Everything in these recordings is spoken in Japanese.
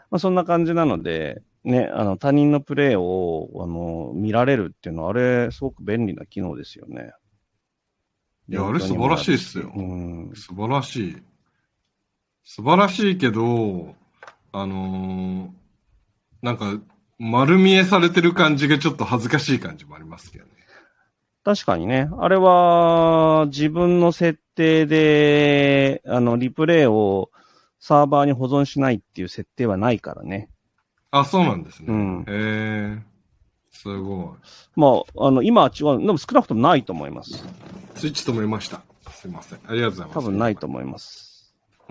まあ、そんな感じなので、ね、他人のプレイを、見られるっていうのは、あれ、すごく便利な機能ですよね。 いや、あれ勉強にも素晴らなるし。 しいっすよ。 うん。 素晴らしい。素晴らしいけど、あのーなんか、丸見えされてる感じがちょっと恥ずかしい感じもありますけどね。 確かにね、あれは、自分の設定で、リプレイをサーバーに保存しないっていう設定はないからね。 あ、そうなんですね。 うん。 へえ、すごい。 まあ、今は違う。でも少なくともないと思います。 スイッチ止めました。すいません。ありがとうございます、 多分フィードバック。 ないと思います。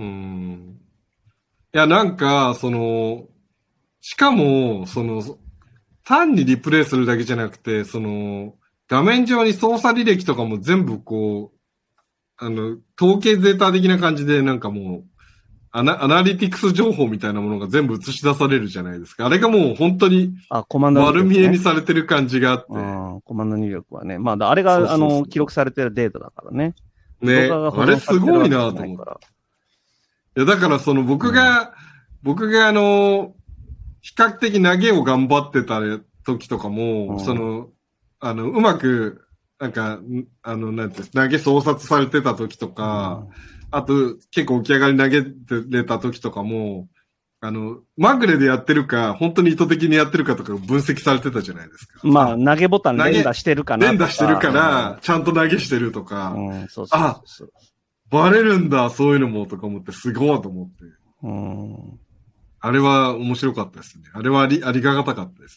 いや、なんか、しかも、単にリプレイするだけじゃなくて、画面上に操作履歴とかも全部こう、統計データ的な感じで、なんかもう、アナリティクス情報みたいなものが全部映し出されるじゃないですか。あれがもう本当にあ、コマンド入丸見えに力ね。 されてる感じがあって、 うん、コマンド入力はね。まあ、あれが、 そうそうそ記録されてるデータだからね。 う。ね、 動画が保あれ存されてるすごいわけじゃなと思って。 ないから。 いや、だからうん。 僕が比較的投げを頑張ってた時とかも、 うん。 うまく、なんか、なんていうんです投げ操作されてた時とか、 うん。 あと、結構起き上がり投げてれた時とかも、まぐれでやってるか、本当に意図的にやってるかとか分析されてたじゃないですか。 まあ、 あ、 投げボタン連打してるかな連打してるとか、 から、ちゃんと投げしてるとか、 うん、そうそうそあ、 うそう。 バレるんだ、そういうのも、とか思って、すごいと思って。 うん。 あれは面白かったですね。あれはありがたかったです。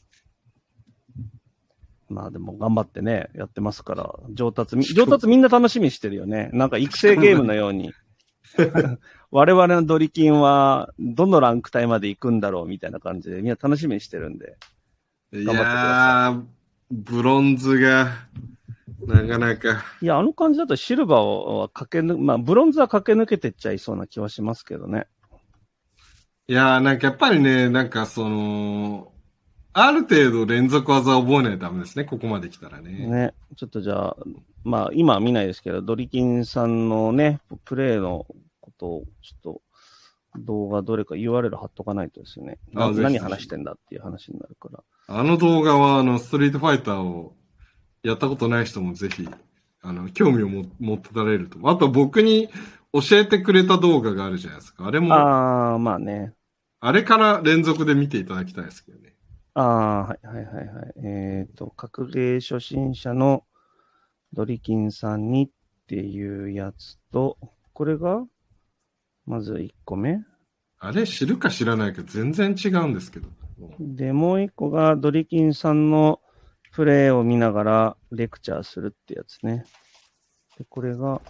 まあでも頑張ってね、やってますから、 しかも、 上達みんな楽しみにしてるよね。なんか育成ゲームしかもね、 のように。我々のドリキンは、どのランク帯まで行くんだろうみたいな感じで、みんな楽しみにしてるんで、 い頑張ってください。 やー、ブロンズが、なかなか。 いや、あの感じだとシルバーはまあ、ブロンズは駆け抜けてっちゃいそうな気はしますけどね。 いやー、なんかやっぱりね、ある程度連続技を覚えないとダメですね、ここまで来たらね。 ね。ちょっとじゃあ、まあ、今は見ないですけど、ドリキンさんのね、プレイのことを、ちょっと、動画どれか URL 貼っとかないとですね。 あ、ぜひぜひ。 何話してんだっていう話になるから。 あの動画は、ストリートファイターをやったことない人もぜひ、興味を持ってたれると。あと僕に教えてくれた動画があるじゃないですか。あれも、 ああ、まあね。 あれから連続で見ていただきたいですけどね。 ああ、はいはいはいはい。格ゲー初心者のドリキンさんにっていうやつと、これが、まず1個目。 あれ知るか知らないか全然違うんですけど。 で、もう1個がドリキンさんのプレイを見ながらレクチャーするってやつね。で、これが、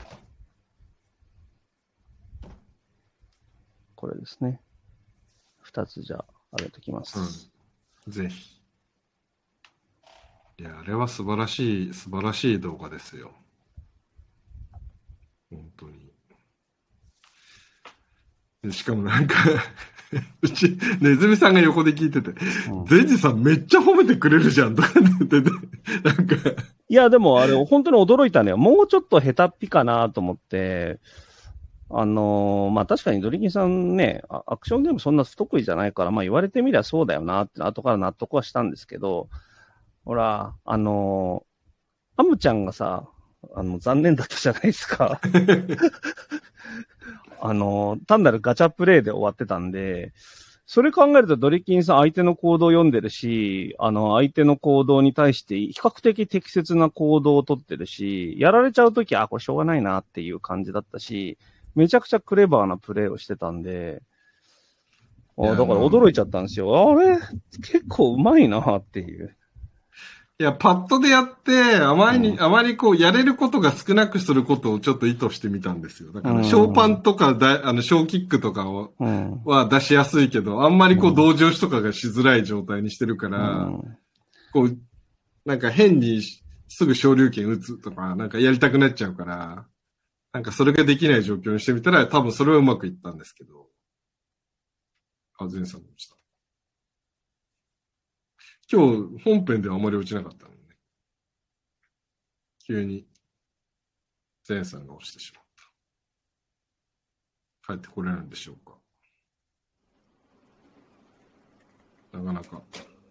これですね。2つじゃあ、上げときまうす。 ん。ぜひ。いや、あれは素晴らしい動画ですよ。本当に。しかもなんかうち、ネズミさんが横で聞いてて、 うん。 ゼンジさんめっちゃ褒めてくれるじゃんとか言ってて、なんか、 いや、でもあれ、本当に驚いたのよ。もうちょっと下手っぴかなと思って、まあ確かにドリキンさんね、アクションゲームそんな不得意じゃないから、まあ言われてみりゃそうだよなって後から納得はしたんですけど、ほら、アムちゃんがさ、残念だったじゃないですか。単なるガチャプレイで終わってたんで、それ考えるとドリキンさん相手の行動を読んでるし、相手の行動に対して比較的適切な行動をとってるし、やられちゃうとき、これしょうがないなっていう感じだったし、めちゃくちゃクレバーなプレイをしてたんで、 いや、 だから驚いちゃったんですよ。あれ結構うまいなっていう。 いや、パッドでやって、 うん。 あまりこう、やれることが少なくすることをちょっと意図してみたんですよ。だうから、小パん。 ンとか小キックとかうん。 は出しやすいけど、あんまりこう、 うん。 同情しとかがしづらい状態にしてるかうら、 ん。 こう、なんか変にすぐ昇竜拳打つとか、なんかやりたくなっちゃうから、なんかそれができない状況にしてみたら、多分それはうまくいったんですけど、前さんも落ちた。今日本編ではあまり落ちなかったので、ね、急に前さんが落ちてしまった。帰ってこれるんでしょうか。 なかなか。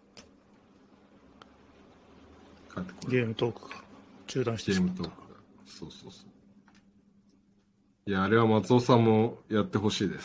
ゲームトークが中断してしまった。 ゲームトークが。そうそうそう。いや、あれは松尾さんもやってほしいです。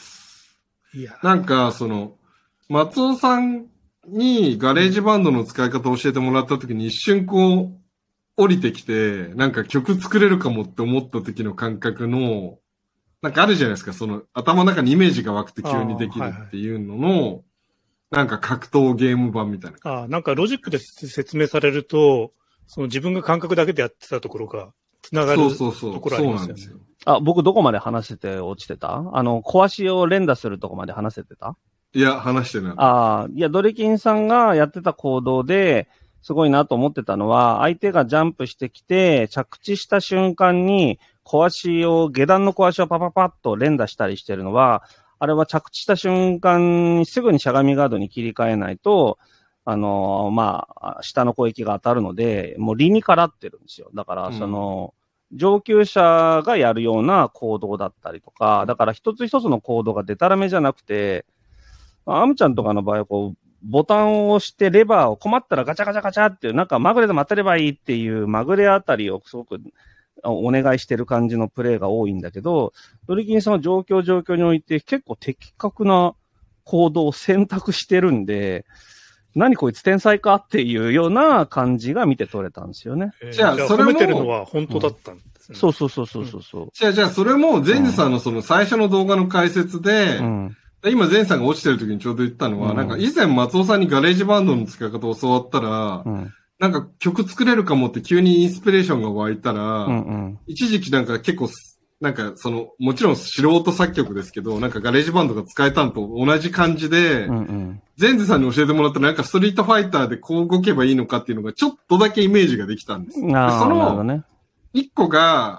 いや。 なんか、松尾さんにガレージバンドの使い方を教えてもらった時に一瞬こう、降りてきて、なんか曲作れるかもって思った時の感覚の、なんかあるじゃないですか、頭の中にイメージが湧くて急にできるっていうのの、なんか格闘ゲーム版みたいな。 なんかロジックで説明されると、自分が感覚だけでやってたところが、繋がるところありますよね。そう僕どこまで話せて落ちてた？壊しを連打するとこまで話せてた？ いや、話してない。 いや、ドリキンさんがやってた行動で、すごいなと思ってたのは、相手がジャンプしてきて、着地した瞬間に、下段の壊しをパパパッと連打したりしてるのは、あれは着地した瞬間にすぐにしゃがみガードに切り替えないと、下の攻撃が当たるので、もう理にかなってるんですよ。だから、上級者がやるような行動だったりとか、だから一つ一つの行動がデタラメじゃなくて、アムちゃんとかの場合はボタンを押してレバーを困ったらガチャガチャガチャっていう、なんかまぐれで待てればいいっていうまぐれあたりをすごくお願いしてる感じのプレイが多いんだけど、ドリキンさんは状況において結構的確な行動を選択してるんで、何こいつ天才かっていうような感じが見て取れたんですよね。 じゃあ、それも褒めてるのは本当だったんですね。 そう。 じゃあ、それも、ゼンジさんの最初の動画の解説で、今、ゼンさんが落ちてる時にちょうど言ったのは、なんか以前松尾さんにガレージバンドの使い方を教わったら、なんか曲作れるかもって急にインスピレーションが湧いたら、一時期なんか結構、なんかもちろん素人作曲ですけど、なんかガレージバンドが使えたのと同じ感じで、ゼンズさんに教えてもらったらなんかストリートファイターでこう動けばいいのかっていうのがちょっとだけイメージができたんです。その、一個が、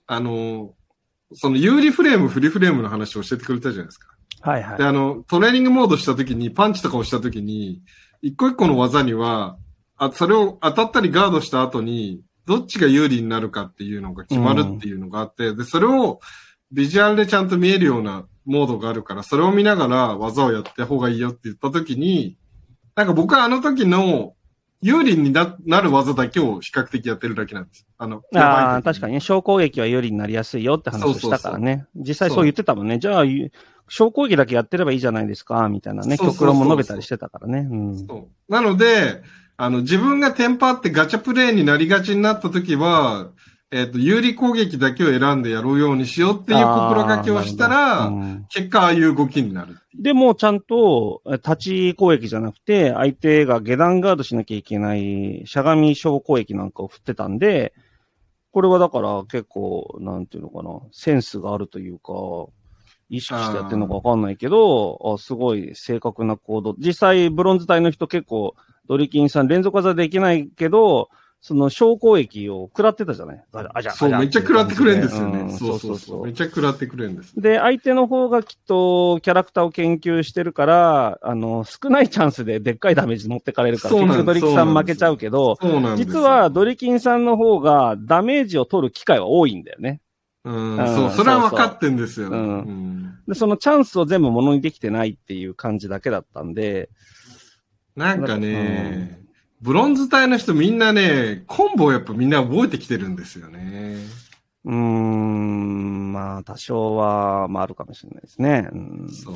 有利フレーム、不利フレームの話を教えてくれたじゃないですか。 はいはい。 で、トレーニングモードした時に、パンチとかをした時に、一個一個の技には、それを当たったりガードした後に、どっちが有利になるかっていうのが決まるっていうのがあって、で、それをビジュアルでちゃんと見えるようなモードがあるから、それを見ながら技をやった方がいいよって言った時に、なんか僕はあの時の有利になる技だけを比較的やってるだけなんです。 確かにね、小攻撃は有利になりやすいよって話をしたからね。実際そう言ってたもんね。じゃあ、小攻撃だけやってればいいじゃないですか、みたいなね、極論も述べたりしてたからね。 なので、自分がテンパってガチャプレイになりがちになった時は、有利攻撃だけを選んでやるようにしようっていう心がけをしたら、結果ああいう動きになる。 でもちゃんと立ち攻撃じゃなくて、相手が下段ガードしなきゃいけないしゃがみ小攻撃なんかを振ってたんで、これはだから結構、なんていうのかな、センスがあるというか、意識してやってるのかわかんないけど、すごい正確な行動。実際、ブロンズ帯の人結構、ドリキンさん連続技できないけど、その小攻撃を食らってたじゃない。 そう、めっちゃ食らってくれるんですよね。そう。めっちゃ食らってくれるんです。 で、相手の方がきっとキャラクターを研究してるから、少ないチャンスででっかいダメージ持ってかれるから、結局ドリキンさん負けちゃうけど、実はドリキンさんの方がダメージを取る機会は多いんだよね。 そう、それは分かってんですよ。 で、そのチャンスを全部物にできてないっていう感じだけだったんで。 なんかね、ブロンズ帯の人みんなね、コンボをやっぱみんな覚えてきてるんですよね。 まあ、多少は、あるかもしれないですね。 そう。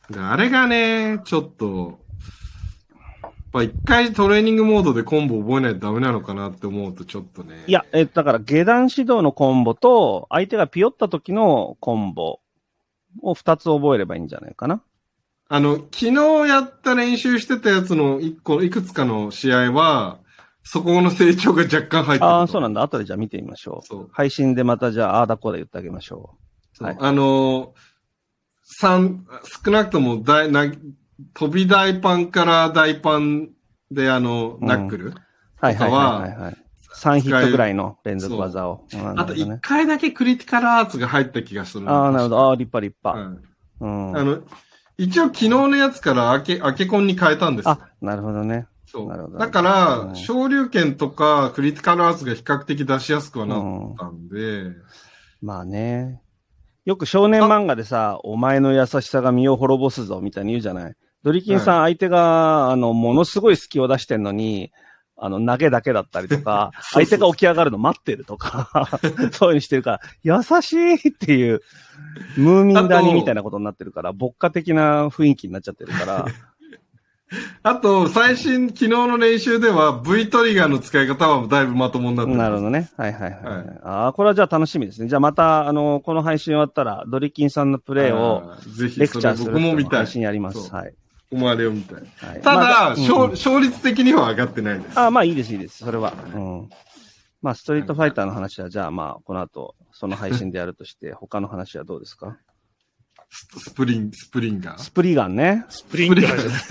で、あれがね、ちょっと、一回トレーニングモードでコンボ覚えないとダメなのかなって思うとちょっとね。 いや、だから下段指導のコンボと、相手がピヨった時のコンボを2つ覚えればいいんじゃないかな。 昨日やった練習してたやつのいくつかの試合は、そこの成長が若干入ってる。 そうなんだ。後でじゃあ見てみましょう。配信でまたじゃあ、だこうだ言ってあげましょう。はい。少なくとも飛び大パンから大パンでナックルとかは、 3ヒットぐらいの連続技を。 あと1回だけクリティカルアーツが入った気がする。 なるほど。立派。 一応昨日のやつからアケコンに変えたんです。 なるほどね。 そう。だから、昇竜拳とかクリティカルアーツが比較的出しやすくはなったんで。 まあね。よく少年漫画でさ、お前の優しさが身を滅ぼすぞみたいに言うじゃない。 ドリキンさん相手が、ものすごい隙を出してんのに、投げだけだったりとか、相手が起き上がるの待ってるとか、そういうにしてるから、優しいっていう、ムーミン谷みたいなことになってるから、牧歌的な雰囲気になっちゃってるから。 あと、昨日の練習では V トリガーの使い方はだいぶまともになってる。 なるほどね。はいはいはい。これはじゃあ楽しみですね。じゃあまた、この配信終わったら、ドリキンさんのプレイを、レクチャーする配信やります。はい。 お前れを見たい。はい、ただ、勝率的には上がってないです。 まあいいです、いいです。それは。うん。まあ、ストリートファイターの話は、じゃあまあ、この後、その配信でやるとして、他の話はどうですか？ スプリガン。 スプリガンね。 スプリガン。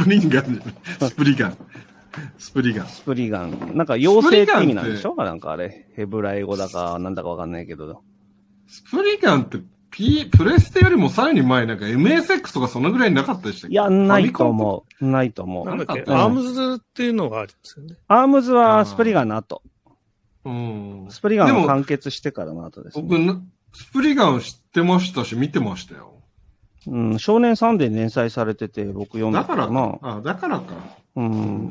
なんか、妖精って意味なんでしょ？なんかあれ、ヘブライ語だか、なんだかわかんないけど。 スプリガンって、プレステよりもさらに前、なんか MSX とかそのぐらいなかったでしたっけ？ いや、ないと思う。ないと思う。 なんだっけ、アームズっていうのがあるんですよね。 アームズはスプリガンの後。スプリガンを完結してからの後ですね。 僕、スプリガン知ってましたし、見てましたよ。 うん、少年サンデーに連載されてて、僕読んだからな。 だからか。 うん。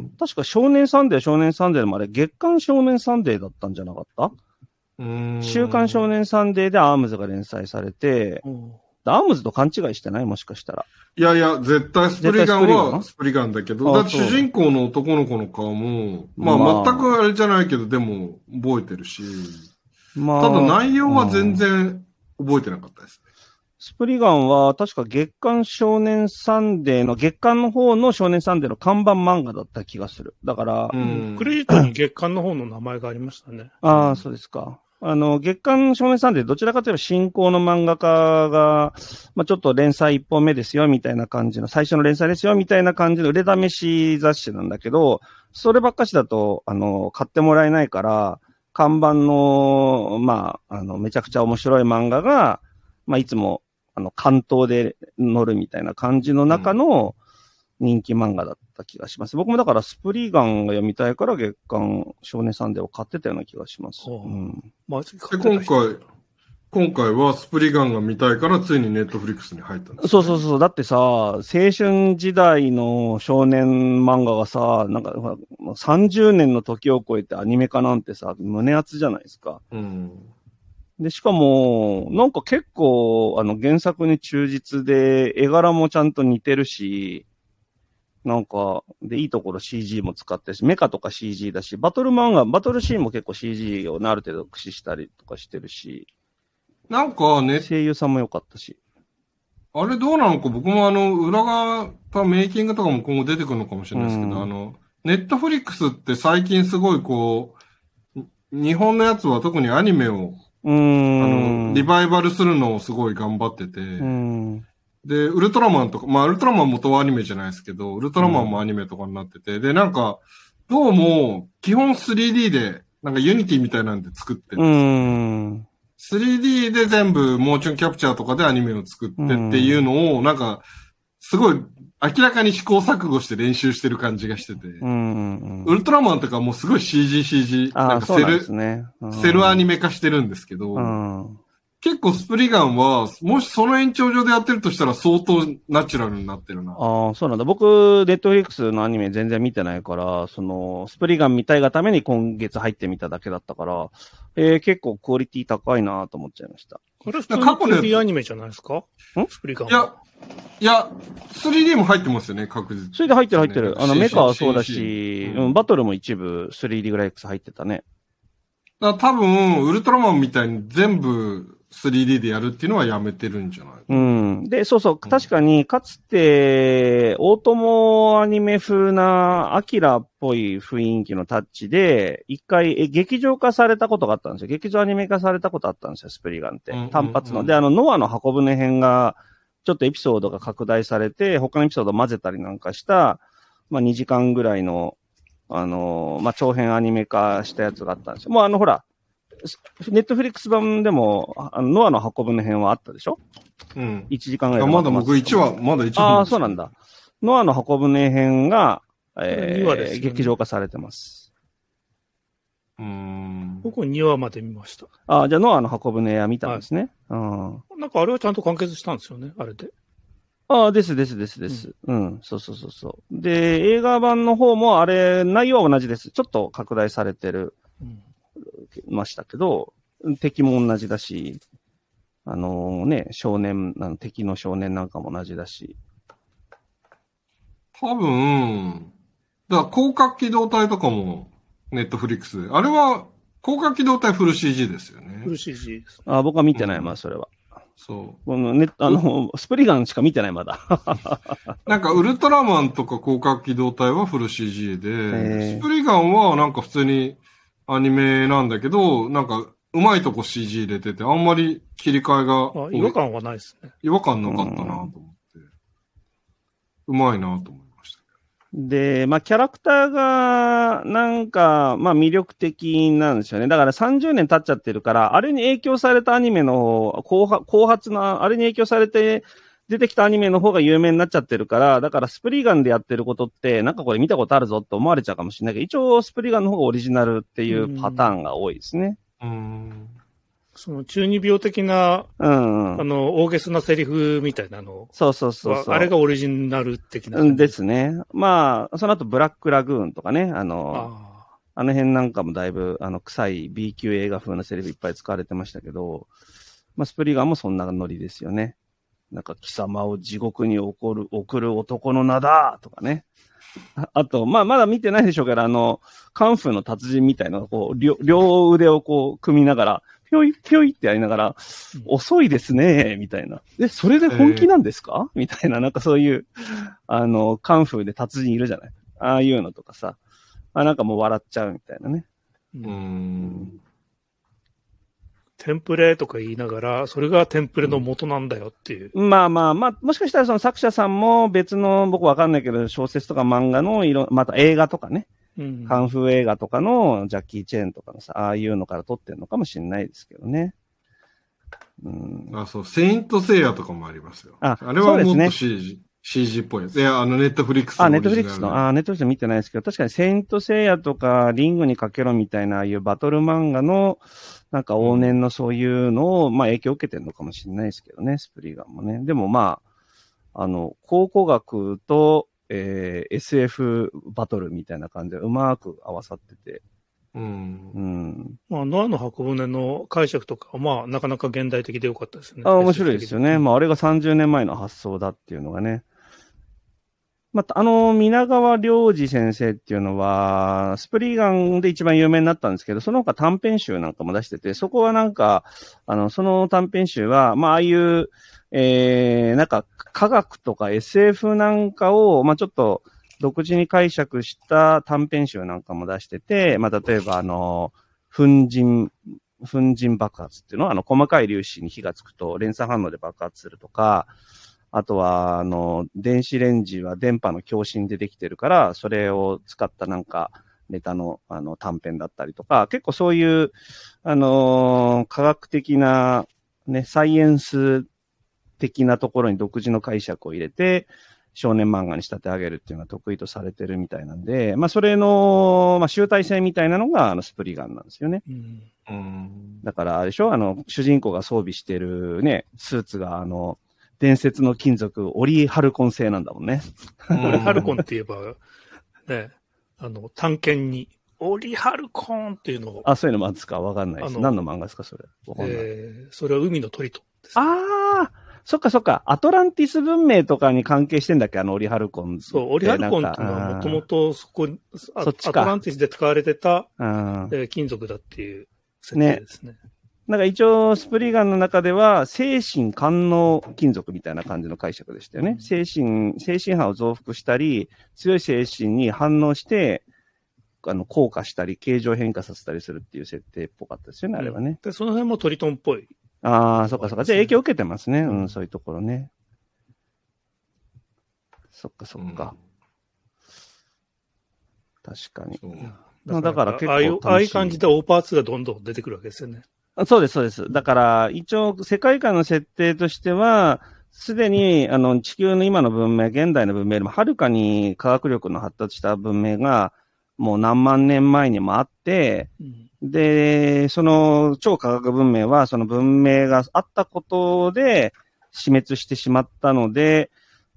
確か少年サンデーでもあれ、月刊少年サンデーだったんじゃなかった？週刊少年サンデーでアームズが連載されて、アームズと勘違いしてない？もしかしたら。 いやいや、絶対スプリガンはスプリガンだけど、だって主人公の男の子の顔も、まあ全くあれじゃないけど、でも覚えてるし、まあ、ただ内容は全然覚えてなかったですね。 スプリガンは確か月刊少年サンデーの、月刊の方の少年サンデーの看板漫画だった気がする。だから、 クレジットに月刊の方の名前がありましたね。 ああ、そうですか。月刊少年サンデー、どちらかというと新興の漫画家が、まあ、ちょっと連載1本目ですよ、みたいな感じの、最初の連載ですよ、みたいな感じの売れ試し雑誌なんだけど、そればっかしだと、買ってもらえないから、看板の、まあ、めちゃくちゃ面白い漫画が、まあ、いつも、関東で載るみたいな感じの中の人気漫画だった気がします。僕もだからスプリガンが読みたいから月刊少年サンデーを買ってたような気がします。 今回はスプリガンが見たいからついにネットフリックスに入ったんです、ね。 そう。だってさ、青春時代の少年漫画がさ、なんか30年の時を超えてアニメ化なんてさ、胸熱じゃないですか。で、しかも、なんか結構、原作に忠実で、絵柄もちゃんと似てるし、なんか、で、いいところ CG も使ってるし、メカとか CG だし、バトルシーンも結構 CG をある程度駆使したりとかしてるし、 なんかね、 声優さんも良かったし。 あれどうなのか、僕も裏側、メイキングとかも今後出てくるのかもしれないですけど、ネットフリックスって最近すごいこう、日本のやつは特にアニメをリバイバルするのをすごい頑張ってて、で、ウルトラマンとか、まあ、ウルトラマン元はアニメじゃないですけど、ウルトラマンもアニメとかになってて、で、なんか、どうも、基本 3D で、なんかユニティみたいなんで作ってるんですよ。3D で全部モーションキャプチャーとかでアニメを作ってっていうのを、なんか、すごい明らかに試行錯誤して練習してる感じがしてて、ウルトラマンとかもうすごい CG、なんかセルアニメ化してるんですけど、結構スプリガンは、もしその延長上でやってるとしたら相当ナチュラルになってるな。 ああ、そうなんだ。僕、ネットフリックスのアニメ全然見てないから、スプリガン見たいがために今月入ってみただけだったから、結構クオリティ高いなと思っちゃいました。 これ普通に 2D アニメじゃないですか？スプリガン。 いや、3D も入ってますよね、確実に。 それで入ってる。メカはそうだし、バトルも一部 3D グラフィックス入ってたね。 多分、ウルトラマンみたいに全部 3D でやるっていうのはやめてるんじゃない？ で、そう、確かに、かつて、オートモアニメ風な、アキラっぽい雰囲気のタッチで、一回、劇場化されたことがあったんですよ。劇場アニメ化されたことあったんですよ、スプリガンって。単発の。で、ノアの箱舟編が、ちょっとエピソードが拡大されて、他のエピソードを混ぜたりなんかした、まあ、2時間ぐらいの、まあ、長編アニメ化したやつがあったんですよ。もうほら、ネットフリックス版でも、ノアの箱舟編はあったでしょ？1時間ぐらい。 まだ僕1話、まだ1話。 ああ、そうなんだ。ノアの箱舟編が、劇場化されてます。 僕は2話まで見ました。 ああ、じゃあノアの箱舟は見たんですね。 なんかあれはちゃんと完結したんですよね、あれで。 ああ、です。うん。そう。で、映画版の方も、あれ、内容は同じです。ちょっと拡大されてる、ましたけど、敵も同じだし、少年、敵の少年なんかも同じだし。 多分、だから広角機動隊とかも、ネットフリックスで。あれは、広角機動隊フル CG ですよね。 フル CG です。 あ、僕は見てない、まあ、それは。 そう。 このスプリガンしか見てない、まだ。 なんか、ウルトラマンとか広角機動隊はフル CG で、スプリガンはなんか普通にアニメなんだけど、なんか、うまいとこ CG 入れてて、あんまり切り替えが。 違和感はないですね。 違和感なかったなと思って。うまいなと思いました。 で、まあ、キャラクターが、なんか、まあ、魅力的なんですよね。だから30年経っちゃってるから、あれに影響されたアニメの後発の、あれに影響されて出てきたアニメの方が有名になっちゃってるから、だからスプリガンでやってることって、なんかこれ見たことあるぞって思われちゃうかもしれないけど、一応スプリガンの方がオリジナルっていうパターンが多いですね。 その中二病的な、大げさなセリフみたいなの。 そう。 あれがオリジナル的な感じですね。まあ、その後ブラックラグーンとかね、あの辺なんかもだいぶ、臭い B 級映画風なセリフいっぱい使われてましたけど、まあ、スプリガンもそんなノリですよね。なんか、貴様を地獄に送る男の名だとかね。あと、まあ、まだ見てないでしょうから、カンフーの達人みたいな、こう、両腕をこう、組みながら、ぴょいぴょいってやりながら、遅いですね、みたいな。それで本気なんですかみたいな、なんかそういう、カンフーで達人いるじゃない。ああいうのとかさ、なんかもう笑っちゃうみたいなね。 テンプレとか言いながら、それがテンプレの元なんだよっていう。 まあ、もしかしたらその作者さんも別の、僕わかんないけど、小説とか漫画のまた映画とかね。カンフー映画とかのジャッキー・チェーンとかのさ、ああいうのから撮ってるのかもしれないですけどね。 そう、セイントセイヤとかもありますよ。あれはもっと CG っぽいやつ。いや、ネットフリックスの。 ネットフリックスの、ネットフリックス見てないですけど、確かにセイントセイヤとか、リングにかけろみたいな、ああいうバトル漫画の、なんか往年のそういうのを、まあ影響を受けてるのかもしれないですけどね、スプリガンもね。でもまあ、考古学と、SF バトルみたいな感じでうまく合わさってて。 まあ、ノアの箱舟の解釈とか、まあ、なかなか現代的でよかったですね。 面白いですよね。まあ、あれが30年前の発想だっていうのがね。また、皆川良二先生っていうのは、スプリガンで一番有名になったんですけど、その他短編集なんかも出してて、そこはなんか、その短編集は、まあ、ああいう、なんか、科学とか SF なんかを、まあ、ちょっと、独自に解釈した短編集なんかも出してて、まあ、例えば、粉塵爆発っていうのは、細かい粒子に火がつくと、連鎖反応で爆発するとか、あとは、電子レンジは電波の共振でできてるから、それを使ったなんか、ネタの、短編だったりとか、結構そういう、科学的な、ね、サイエンス的なところに独自の解釈を入れて、少年漫画に仕立て上げるっていうのは得意とされてるみたいなんで、まあ、それの、まあ、集大成みたいなのが、スプリガンなんですよね。だから、あれでしょ主人公が装備してるね、スーツが、伝説の金属、オリハルコン製なんだもんね。 オリハルコンって言えば、ね、探検に、オリハルコンっていうのを。 そういうのもあるんですかわかんないです。何の漫画ですかそれ。 それは海のトリトンです、 ね。そっか。アトランティス文明とかに関係してんだっけオリハルコン。 そう、オリハルコンっていうのはもともとアトランティスで使われてた、金属だっていう設定ですね。 なんか一応、スプリガンの中では、精神官能金属みたいな感じの解釈でしたよね。精神波を増幅したり、強い精神に反応して、硬化したり、形状変化させたりするっていう設定っぽかったですよね、あれはね。 で、その辺もトリトンっぽい。 そっか。じゃあ影響を受けてますね。そういうところね。そっか。確かに。だから結構ああいう感じでオーパーツがどんどん出てくるわけですよね。 そうです。だから、一応、世界観の設定としては、すでに、地球の今の文明、現代の文明よりもはるかに科学力の発達した文明が、もう何万年前にもあって、で、その超科学文明は、その文明があったことで死滅してしまったので、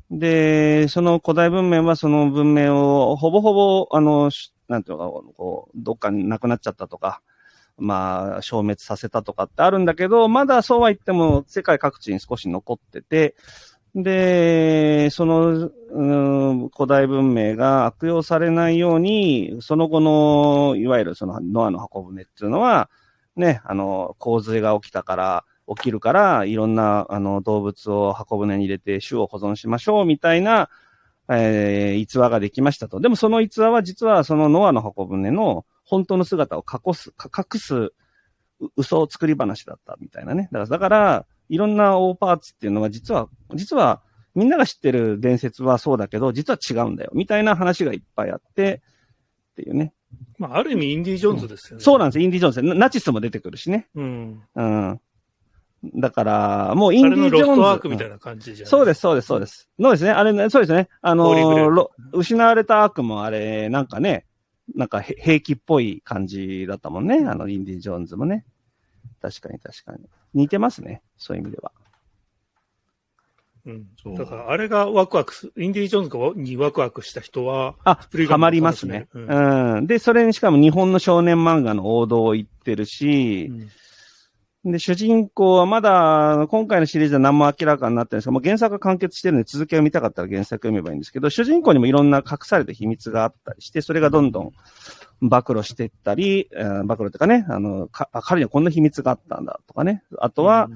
で、その古代文明はその文明をほぼほぼ、なんていうのか、こう、どっかになくなっちゃったとか、まあ、消滅させたとかってあるんだけど、まだそうは言っても世界各地に少し残ってて、で、その、古代文明が悪用されないように、その後の、いわゆるそのノアの箱舟っていうのは、ね、洪水が起きるから、いろんな、動物を箱舟に入れて種を保存しましょう、みたいな、逸話ができましたと。でもその逸話は実はそのノアの箱舟の本当の姿を隠す嘘を作り話だったみたいなね。だから、いろんな大パーツっていうのは実はみんなが知ってる伝説はそうだけど、実は違うんだよ。みたいな話がいっぱいあって、っていうね。 まあ、ある意味インディ・ジョーンズですよね。 そうなんですよ。インディ・ジョーンズ。ナチスも出てくるしね。 うん。 うん。だから、もうインディ・ジョーンズ。 あれのロストアークみたいな感じじゃないですか。 そうです、そうです、そうです。のですね。あれ、そうですね。失われたアークもあれ、なんかね、なんか兵器っぽい感じだったもんね。インディ・ジョーンズもね。確かに。似てますね。そういう意味では。 うん。だから、あれがインディ・ジョーンズにワクワクした人は、 ハマりますね。うん。で、それにしかも日本の少年漫画の王道を言ってるし、で、主人公はまだ、今回のシリーズは何も明らかになってないんですけど、もう原作が完結してるんで続きを見たかったら原作読めばいいんですけど、主人公にもいろんな隠された秘密があったりして、それがどんどん暴露していったり、暴露とかね、彼にはこんな秘密があったんだとかね。あとは、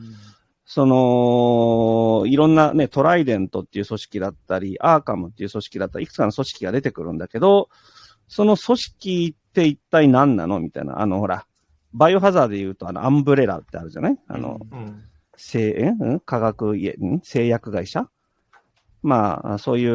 いろんなね、トライデントっていう組織だったり、アーカムっていう組織だったり、いくつかの組織が出てくるんだけど、その組織って一体何なのみたいな、ほら、バイオハザードで言うと、アンブレラってあるじゃない製薬会社まあ、そういう、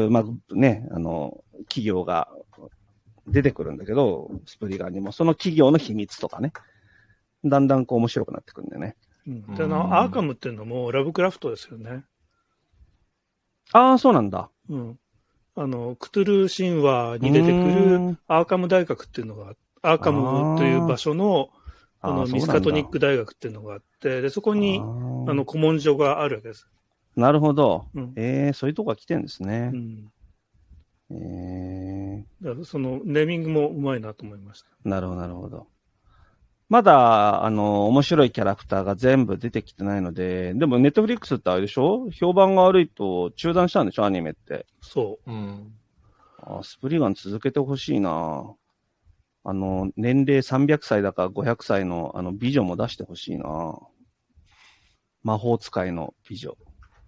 まあね、企業が出てくるんだけど、スプリガンにも、その企業の秘密とかね、だんだんこう面白くなってくるんだよね。 でアーカムっていうのもラブクラフトですよね。 ああ、そうなんだ。 うん。クトゥルー神話に出てくるアーカム大学っていうのが、アーカムという場所の、ミスカトニック大学っていうのがあって、で、そこに、古文書があるわけです。 なるほど。そういうとこが来てるんですね。 だからそのネーミングもうまいなと思いました。 なるほど。まだ、面白いキャラクターが全部出てきてないので、でもネットフリックスってあれでしょ？評判が悪いと中断したんでしょ？アニメって。 そう。 スプリガン続けてほしいな。年齢300歳だか500歳の美女も出してほしいな。魔法使いの美女。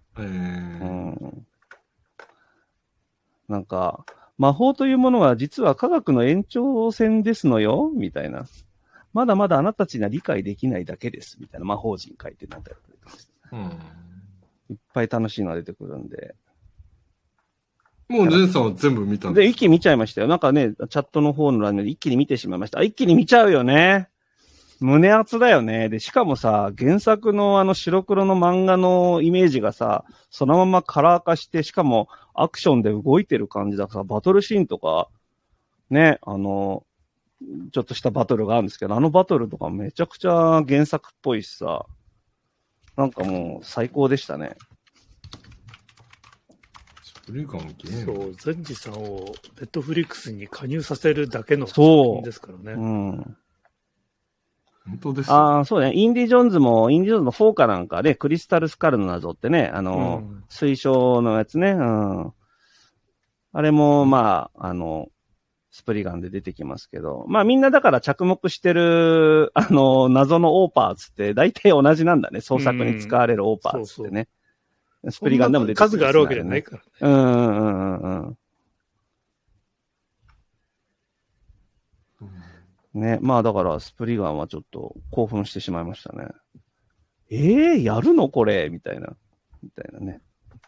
なんか、魔法というものは実は科学の延長線ですのよみたいな。まだまだあなたたちには理解できないだけです。みたいな魔法陣書いてなんかやってます。いっぱい楽しいのが出てくるんで。 もう、ジェンさんは全部見たんですか？ で、一気に見ちゃいましたよ。なんかね、チャットの方の欄で一気に見てしまいました。一気に見ちゃうよね。胸熱だよね。で、しかもさ、原作の白黒の漫画のイメージがさ、そのままカラー化して、しかもアクションで動いてる感じだからさ、バトルシーンとか、ね、ちょっとしたバトルがあるんですけど、バトルとかめちゃくちゃ原作っぽいしさ、なんかもう最高でしたね。 そう、ゼンジさんをネットフリックスに加入させるだけの作品ですからね。 本当です。 そうね。インディ・ジョーンズの4かなんかで、クリスタル・スカルの謎ってね、水晶のやつね。あれも、まあ、スプリガンで出てきますけど、まあみんなだから着目してる、謎のオーパーツって大体同じなんだね。創作に使われるオーパーツってね。スプリガンでも出てきます、 数があるわけじゃないからね。 ね、まあだからスプリガンはちょっと興奮してしまいましたね。やるのこれみたいなね。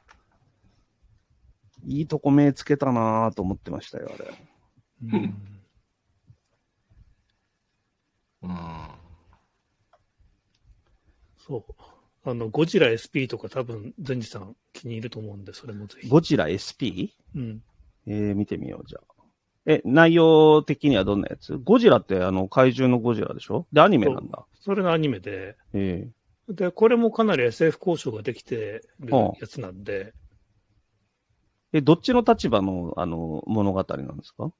いいとこ目つけたなぁと思ってましたよ、あれ。 そう。ゴジラ SP とか多分、ゼンジさん気に入ると思うんで、それもぜひ。 ゴジラ SP？ 見てみよう、じゃあ。内容的にはどんなやつ？ゴジラって怪獣のゴジラでしょ？で、アニメなんだ。 それのアニメで。で、これもかなり SF 交渉ができてるやつなんで、 どっちの立場の、物語なんですか？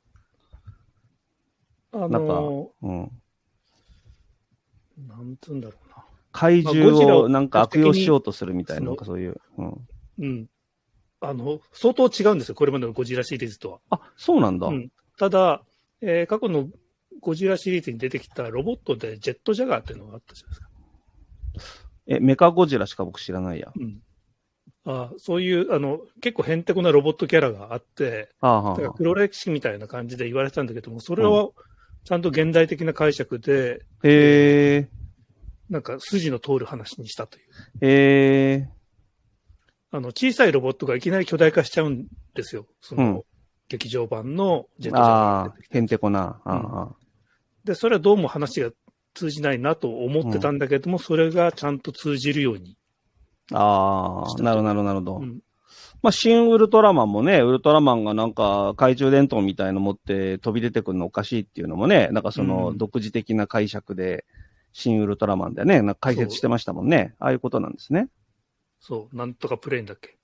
なんか、うん。 なんつうんだろうな。 怪獣をなんか悪用しようとするみたいな、なんかそういう。うん。 うん。相当違うんですよ、これまでのゴジラシリーズとは。 あ、そうなんだ。 うん。ただ、過去のゴジラシリーズに出てきたロボットでジェットジャガーっていうのがあったじゃないですか。 メカゴジラしか僕知らないや。 うん。そういう、結構へんてこなロボットキャラがあって、だから黒歴史みたいな感じで言われてたんだけども、それはちゃんと現代的な解釈で、なんか筋の通る話にしたという。小さいロボットがいきなり巨大化しちゃうんですよ。劇場版のジェットジャガー。 へんてこな。 で、それはどうも話が通じないなと思ってたんだけども、それがちゃんと通じるように。 なるほど。まあ、新ウルトラマンもね、ウルトラマンがなんか懐中電灯みたいの持って飛び出てくるのおかしいっていうのもね、なんかその独自的な解釈で、新ウルトラマンでね、なんか解説してましたもんね。ああいうことなんですね。 そう、なんとかプレインだっけ。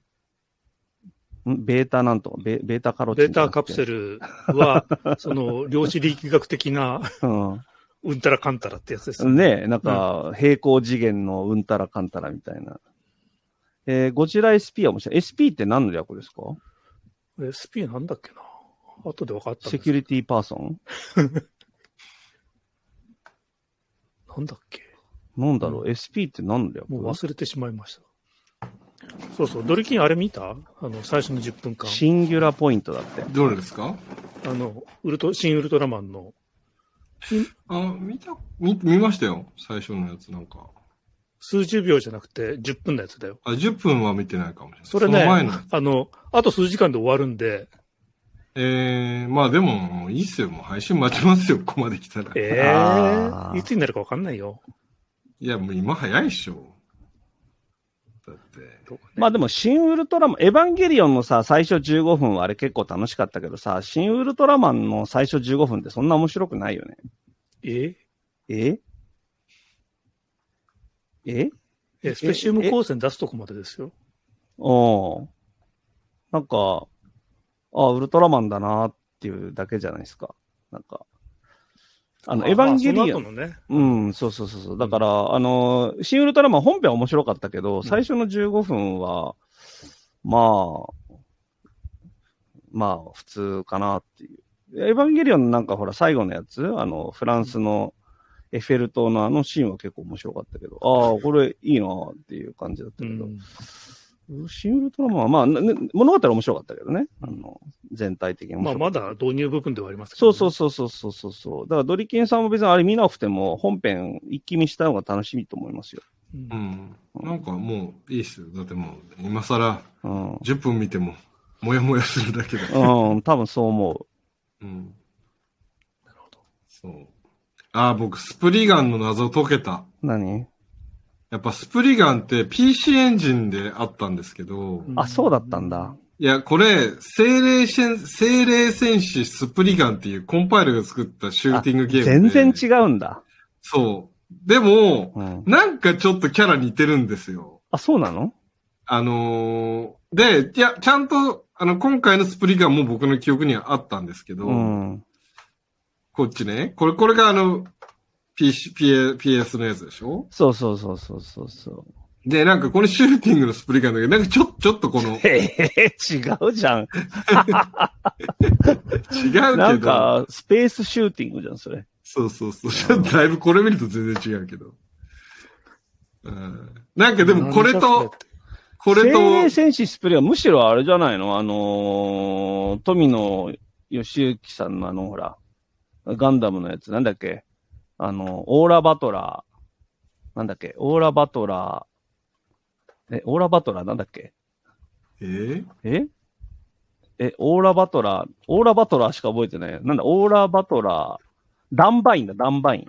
ベータなんと、ベータカロチン。 ベータカプセルは、量子力学的な、うんたらかんたらってやつですね。ね、なんか、平行次元のうんたらかんたらみたいな。ゴジラ SP は面白い。SP って何の略ですか？ SP なんだっけな。後で分かったんです。 セキュリティパーソンなんだっけ？ なんだろう、SP って何の略？ もう忘れてしまいました。そうそう、ドリキンあれ見た？最初の10分間。 シンギュラポイントだって。 どれですか？ 新ウルトラマンの。 見ましたよ。最初のやつなんか。 数十秒じゃなくて10分のやつだよ。 10分は見てないかもしれない。 それね、あと数時間で終わるんで。 まあでも、いいっすよ。もう配信待ちますよ、ここまで来たら。 いつになるか分かんないよ。 いや、もう今早いっしょ。だって。 まあでも、新ウルトラマン、エヴァンゲリオンのさ、最初15分はあれ結構楽しかったけどさ、新ウルトラマンの最初15分ってそんな面白くないよね。 スペシウム光線出すとこまでですよ。 なんか、ウルトラマンだなっていうだけじゃないですか。なんか。エヴァンゲリオン。 ね、 そう。だから、新ウルトラマン本編は面白かったけど、最初の15分は、まあ、普通かなっていう。エヴァンゲリオンなんかほら、最後のやつフランスのエッフェル塔のシーンは結構面白かったけど、これいいなっていう感じだったけど、新ウルトラマンは、まあ、物語面白かったけどね。全体的に面白かった。 まだ導入部分ではありますけど、ね。 そう。だからドリキンさんも別にあれ見なくても、本編一気見した方が楽しみと思いますよ。 なんかもういいっすよ。だってもう、今更、10分見ても、もやもやするだけだ。 多分そう思う。なるほど。 そう。僕、スプリガンの謎解けた。 何？ やっぱスプリガンって PC エンジンであったんですけど。 そうだったんだ。 いや、これ、精霊戦士スプリガンっていうコンパイルが作ったシューティングゲームで。 全然違うんだ。 そう。でも、なんかちょっとキャラ似てるんですよ。 そうなの？ で、いや、ちゃんと、今回のスプリガンも僕の記憶にはあったんですけど、こっちね。これがPS のやつでしょ？ そう。 で、なんかこのシューティングのスプリガンだけど、なんかちょっとこの。 違うじゃん。 違うけど。 なんか、スペースシューティングじゃん、それ。 そう。だいぶこれ見ると全然違うけど。なんかでもこれと、 精霊戦士スプリガン、むしろあれじゃないの？富野義行さんのほら、ガンダムのやつ、なんだっけ？オーラバトラー。なんだっけ？オーラバトラーなんだっけ？オーラバトラーしか覚えてない。なんだ、オーラバトラー。ダンバイン。ダンバイ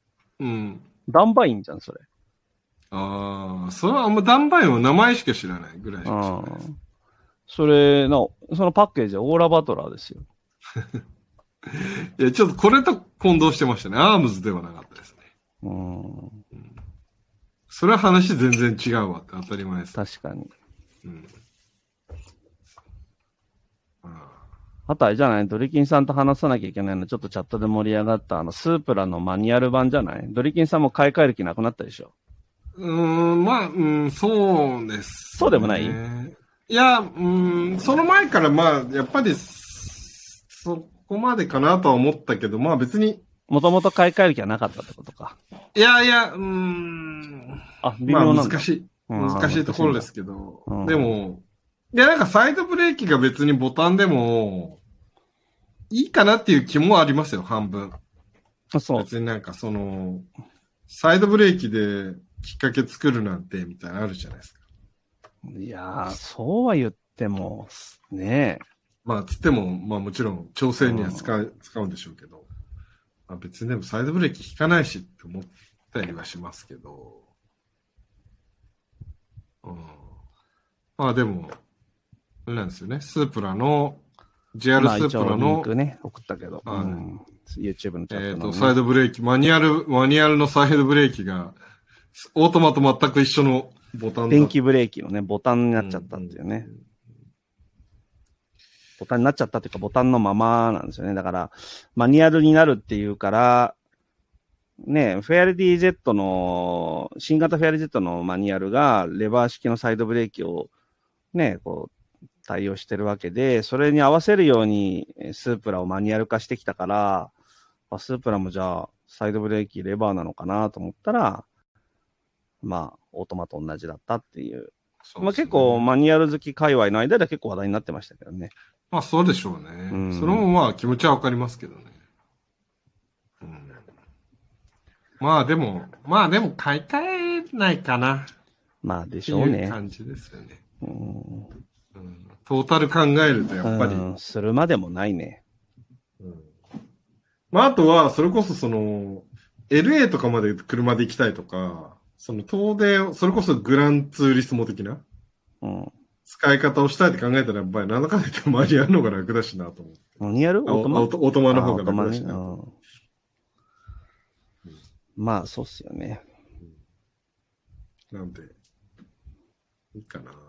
ンじゃん、それ。 それはあんまダンバインは名前しか知らないぐらいしか知らない。 そのパッケージはオーラバトラーですよ。 いや、ちょっとこれと混同してましたね。アームズではなかったですね。それは話全然違うわって当たり前です。 確かに。 あとあれじゃないドリキンさんと話さなきゃいけないの、ちょっとチャットで盛り上がったスープラのマニュアル版じゃないドリキンさんも買い替える気なくなったでしょ。 まあ、そうです、ね。 そうでもない？ いや、その前からまあ、やっぱり、そこまでかなとは思ったけど、まあ別に。 もともと買い替える気はなかったってことか。 いや、 微妙なんだ。 まあ難しいところですけど、でも、いやなんかサイドブレーキが別にボタンでも、いいかなっていう気もありますよ、半分。 そう。 別になんかサイドブレーキできっかけ作るなんて、みたいなのあるじゃないですか。 いやー、そうは言っても、ねえ。 まあ、つっても、まあもちろん調整には使うんでしょうけど、まあ、別にでもサイドブレーキ引かないしって思ったりはしますけど、まあでも、あれなんですよね、スープラの、JR スープラの、 リンクね、送ったけど、YouTube のチャットの、 サイドブレーキ、マニュアルのサイドブレーキが、オートマと全く一緒のボタン。 電気ブレーキのね、ボタンになっちゃったっていうね。ボタンになっちゃったっていうか、ボタンのままなんですよね。だから、マニュアルになるっていうから、ね、フェアレディ Z の、新型フェアレディ Z のマニュアルが、レバー式のサイドブレーキを、ね、こう、対応してるわけで、それに合わせるように、スープラをマニュアル化してきたから、スープラもじゃあ、サイドブレーキレバーなのかなと思ったら、まあ、オートマと同じだったっていう。まあ結構、マニュアル好き界隈の間では結構話題になってましたけどね。 まあそうでしょうね。それもまあ気持ちはわかりますけどね。まあでも買い替えないかな。 まあでしょうね。 っていう感じですよね。トータル考えるとやっぱり。 するまでもないね。 まああとは、それこそLA とかまで車で行きたいとか、遠出、それこそグランツーリスモ的な、使い方をしたいって考えたらやっぱりなんだかんだ言ってマニュアルの方が楽だしなと思って。 マニュアルオートマの方が楽だしな。 まあそうっすよね。 なんで、いいかな。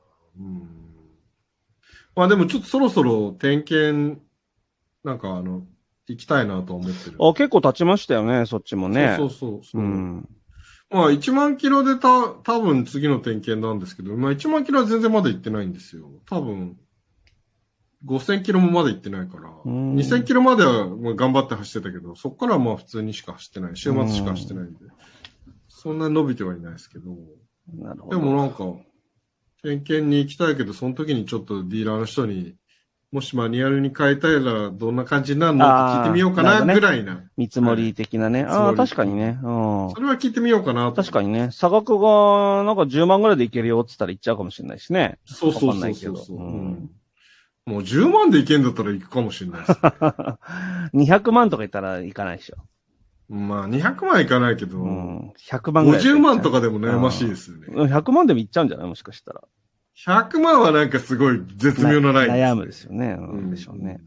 まあでもちょっとそろそろ点検、なんか行きたいなと思ってる。 結構経ちましたよね、そっちもね。 そう。まあ1万キロで多分次の点検なんですけど、まあ1万キロは全然まだ行ってないんですよ。多分、5000キロもまだ行ってないから、2000キロまでは頑張って走ってたけど、そっからはまあ普通にしか走ってない。週末しか走ってないんで。そんなに伸びてはいないですけど。 なるほど。 でもなんか、点検に行きたいけど、その時にちょっとディーラーの人に、もしマニュアルに変えたいならどんな感じになるのって聞いてみようかな、ぐらいな。 見積もり的なね。確かにね。 それは聞いてみようかな。 確かにね。差額がなんか10万ぐらいでいけるよって言ったら行っちゃうかもしれないしね。 そう。もう10万でいけんだったら行くかもしれないです、ね。 200万とか言ったら行かないでしょ。 まあ200万いかないけど、 100万ぐらい。 50万とかでも悩ましいですよね。 100万でも行っちゃうんじゃないもしかしたら。 100万はなんかすごい絶妙なライン、 悩むですよね。でしょうね。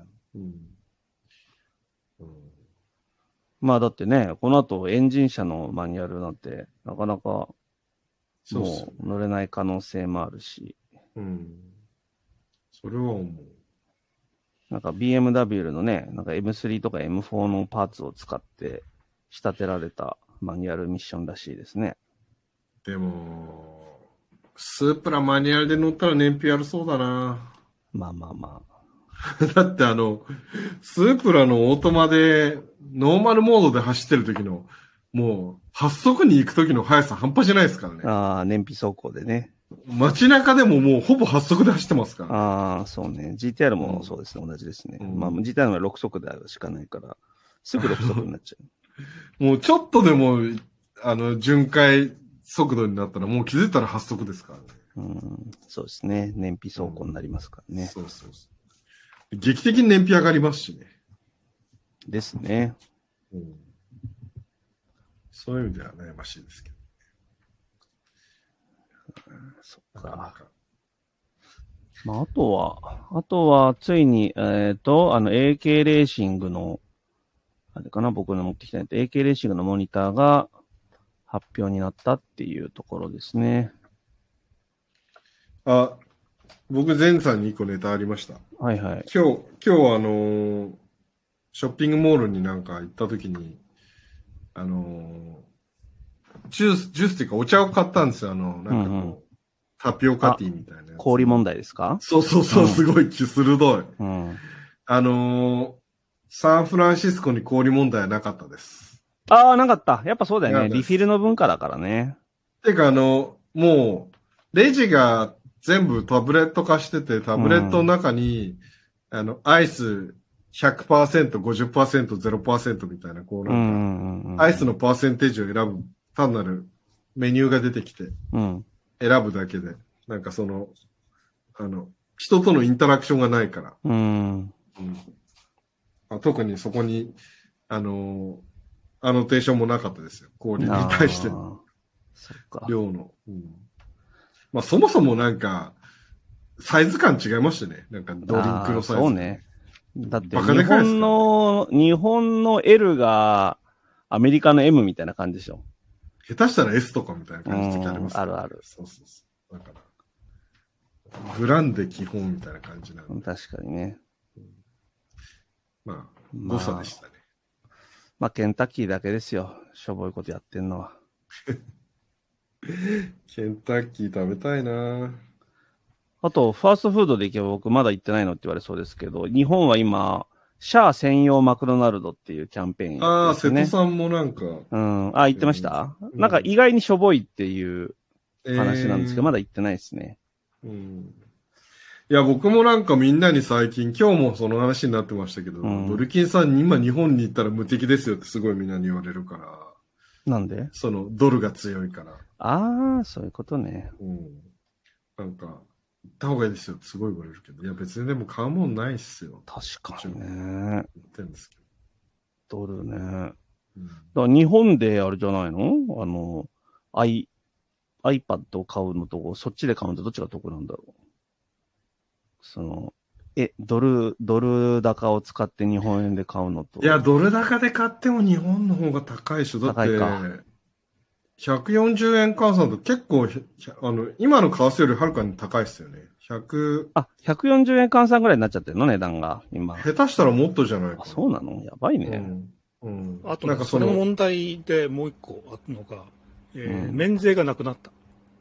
まあだってね、この後エンジン車のマニュアルなんてなかなかもう乗れない可能性もあるし。 それは思う。 なんか BMW のね、なんか M3 とか M4 のパーツを使って仕立てられたマニュアルミッションらしいですね。 でも、スープラマニュアルで乗ったら燃費悪そうだな。 まあ。 だってスープラのオートマで、ノーマルモードで走ってる時の、もう、8速に行く時の速さ半端じゃないですからね。 燃費走行でね。 街中でももうほぼ8速で走ってますから、 ね。そうね。GTR もそうですね。同じですね。まあ GTR は6速でしかないから、すぐ6速になっちゃう。もうちょっとでも、巡回速度になったらもう気づいたら8速ですからね。 そうですね。燃費走行になりますからね。 そう。劇的に燃費上がりますしね。 ですね。 そういう意味では悩ましいですけど。 そっか。まあ、あとは、ついに、AK レーシングの、あれかな、僕の持ってきたやつ、AK レーシングのモニターが発表になったっていうところですね。 僕、前さんに1個ネタありました。 はいはい。 今日ショッピングモールになんか行った時に、ジュースっていうかお茶を買ったんですよ。なんかこう、 うんうん、 タピオカティーみたいなやつ。 氷問題ですか？ そう、すごい鋭い。 うん。 サンフランシスコに氷問題はなかったです。 ああ、なかった。やっぱそうだよね。リフィルの文化だからね。 てかもう、レジが全部タブレット化してて、タブレットの中に、アイス100%、50%、0% みたいな、こうなんか、アイスのパーセンテージを選ぶ、単なるメニューが出てきて、選ぶだけで、なんか人とのインタラクションがないから。特にそこに、アノテーションもなかったですよ。氷に対しての。 そっか。 量の。まあそもそもなんか、サイズ感違いましたね。なんかドリンクのサイズ。 そうね。だって日本の L がアメリカの M みたいな感じでしょ。 下手したら S とかみたいな感じであります、ね。 あるある。 そう。だから、グランデ基本みたいな感じなんで。 確かにね。 まあ、誤差でしたね。 まあ、ケンタッキーだけですよ。しょぼいことやってんのは。 ケンタッキー食べたいな。 あと、ファーストフードで行けば僕まだ行ってないのって言われそうですけど、日本は今、シャア専用マクドナルドっていうキャンペーンやってるんですね。 瀬戸さんもなんか。 言ってました、なんか意外にしょぼいっていう話なんですけど、まだ行ってないですね。 いや、僕もなんかみんなに最近、今日もその話になってましたけど、ドルキンさんに今日本に行ったら無敵ですよってすごいみんなに言われるから。 なんで？ ドルが強いから。 そういうことね。 なんか、行った方がいいですよってすごい言われるけど。いや、別にでも買うもんないっすよ。 確かにね。 言ってんですけど。ドルね。だから日本であれじゃないのiPad を買うのと、そっちで買うのとどっちが得なんだろう。ドル高を使って日本円で買うのと。 いや、ドル高で買っても日本の方が高いでしょ。だって、140円換算と結構、今の為替よりはるかに高いですよね。 140円換算ぐらいになっちゃってるの値段が、今。 下手したらもっとじゃないか。 そうなの？やばいね。 あと、なんかその問題でもう一個あったのが、免税がなくなった。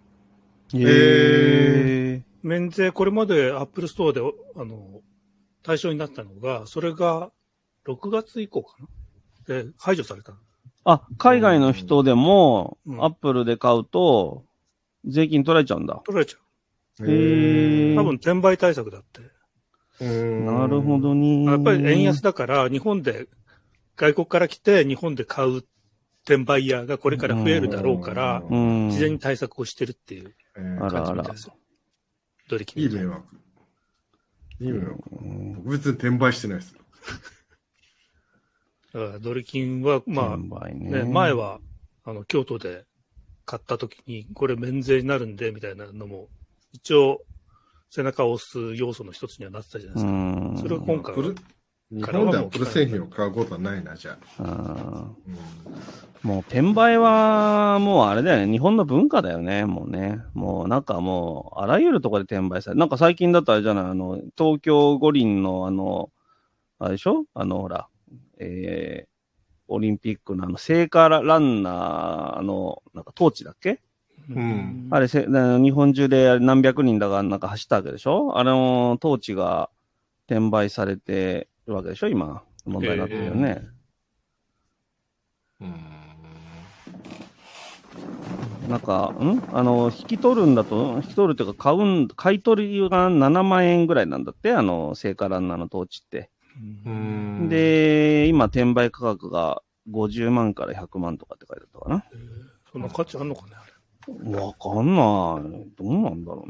免税、これまでアップルストアで、対象になったのが、それが6月以降かなで、排除された。 海外の人でも、アップルで買うと、税金取られちゃうんだ。 取られちゃう。多分転売対策だって。 なるほどね。 やっぱり円安だから、日本で、外国から来て日本で買う転売ヤーがこれから増えるだろうから、事前に対策をしてるっていう感じみたいですよ。 いい迷惑。僕別に転売してないですよ。 だからドル金は、まあ、前は、京都で買った時に、これ免税になるんで、みたいなのも、一応、背中を押す要素の一つにはなってたじゃないですか。それを今回は。 日本でアップル製品を買うことはないな、じゃあ。 もう転売は、もうあれだよね。日本の文化だよね。もうね。もうなんかもう、あらゆるところで転売される。なんか最近だとあれじゃない、東京五輪のあれでしょほら、オリンピックの聖火ランナーの、なんかトーチだっけ？あれ日本中で何百人だかなんか走ったわけでしょ？トーチが転売されてるわけでしょ？今、問題になってるよね。なんか、引き取るっていうか買い取りが7万円ぐらいなんだって、聖火ランナーのトーチって。で、今、転売価格が50万から100万とかって書いてあったかな。 そんな価値あんのかね、あれ。わかんない。どうなんだろ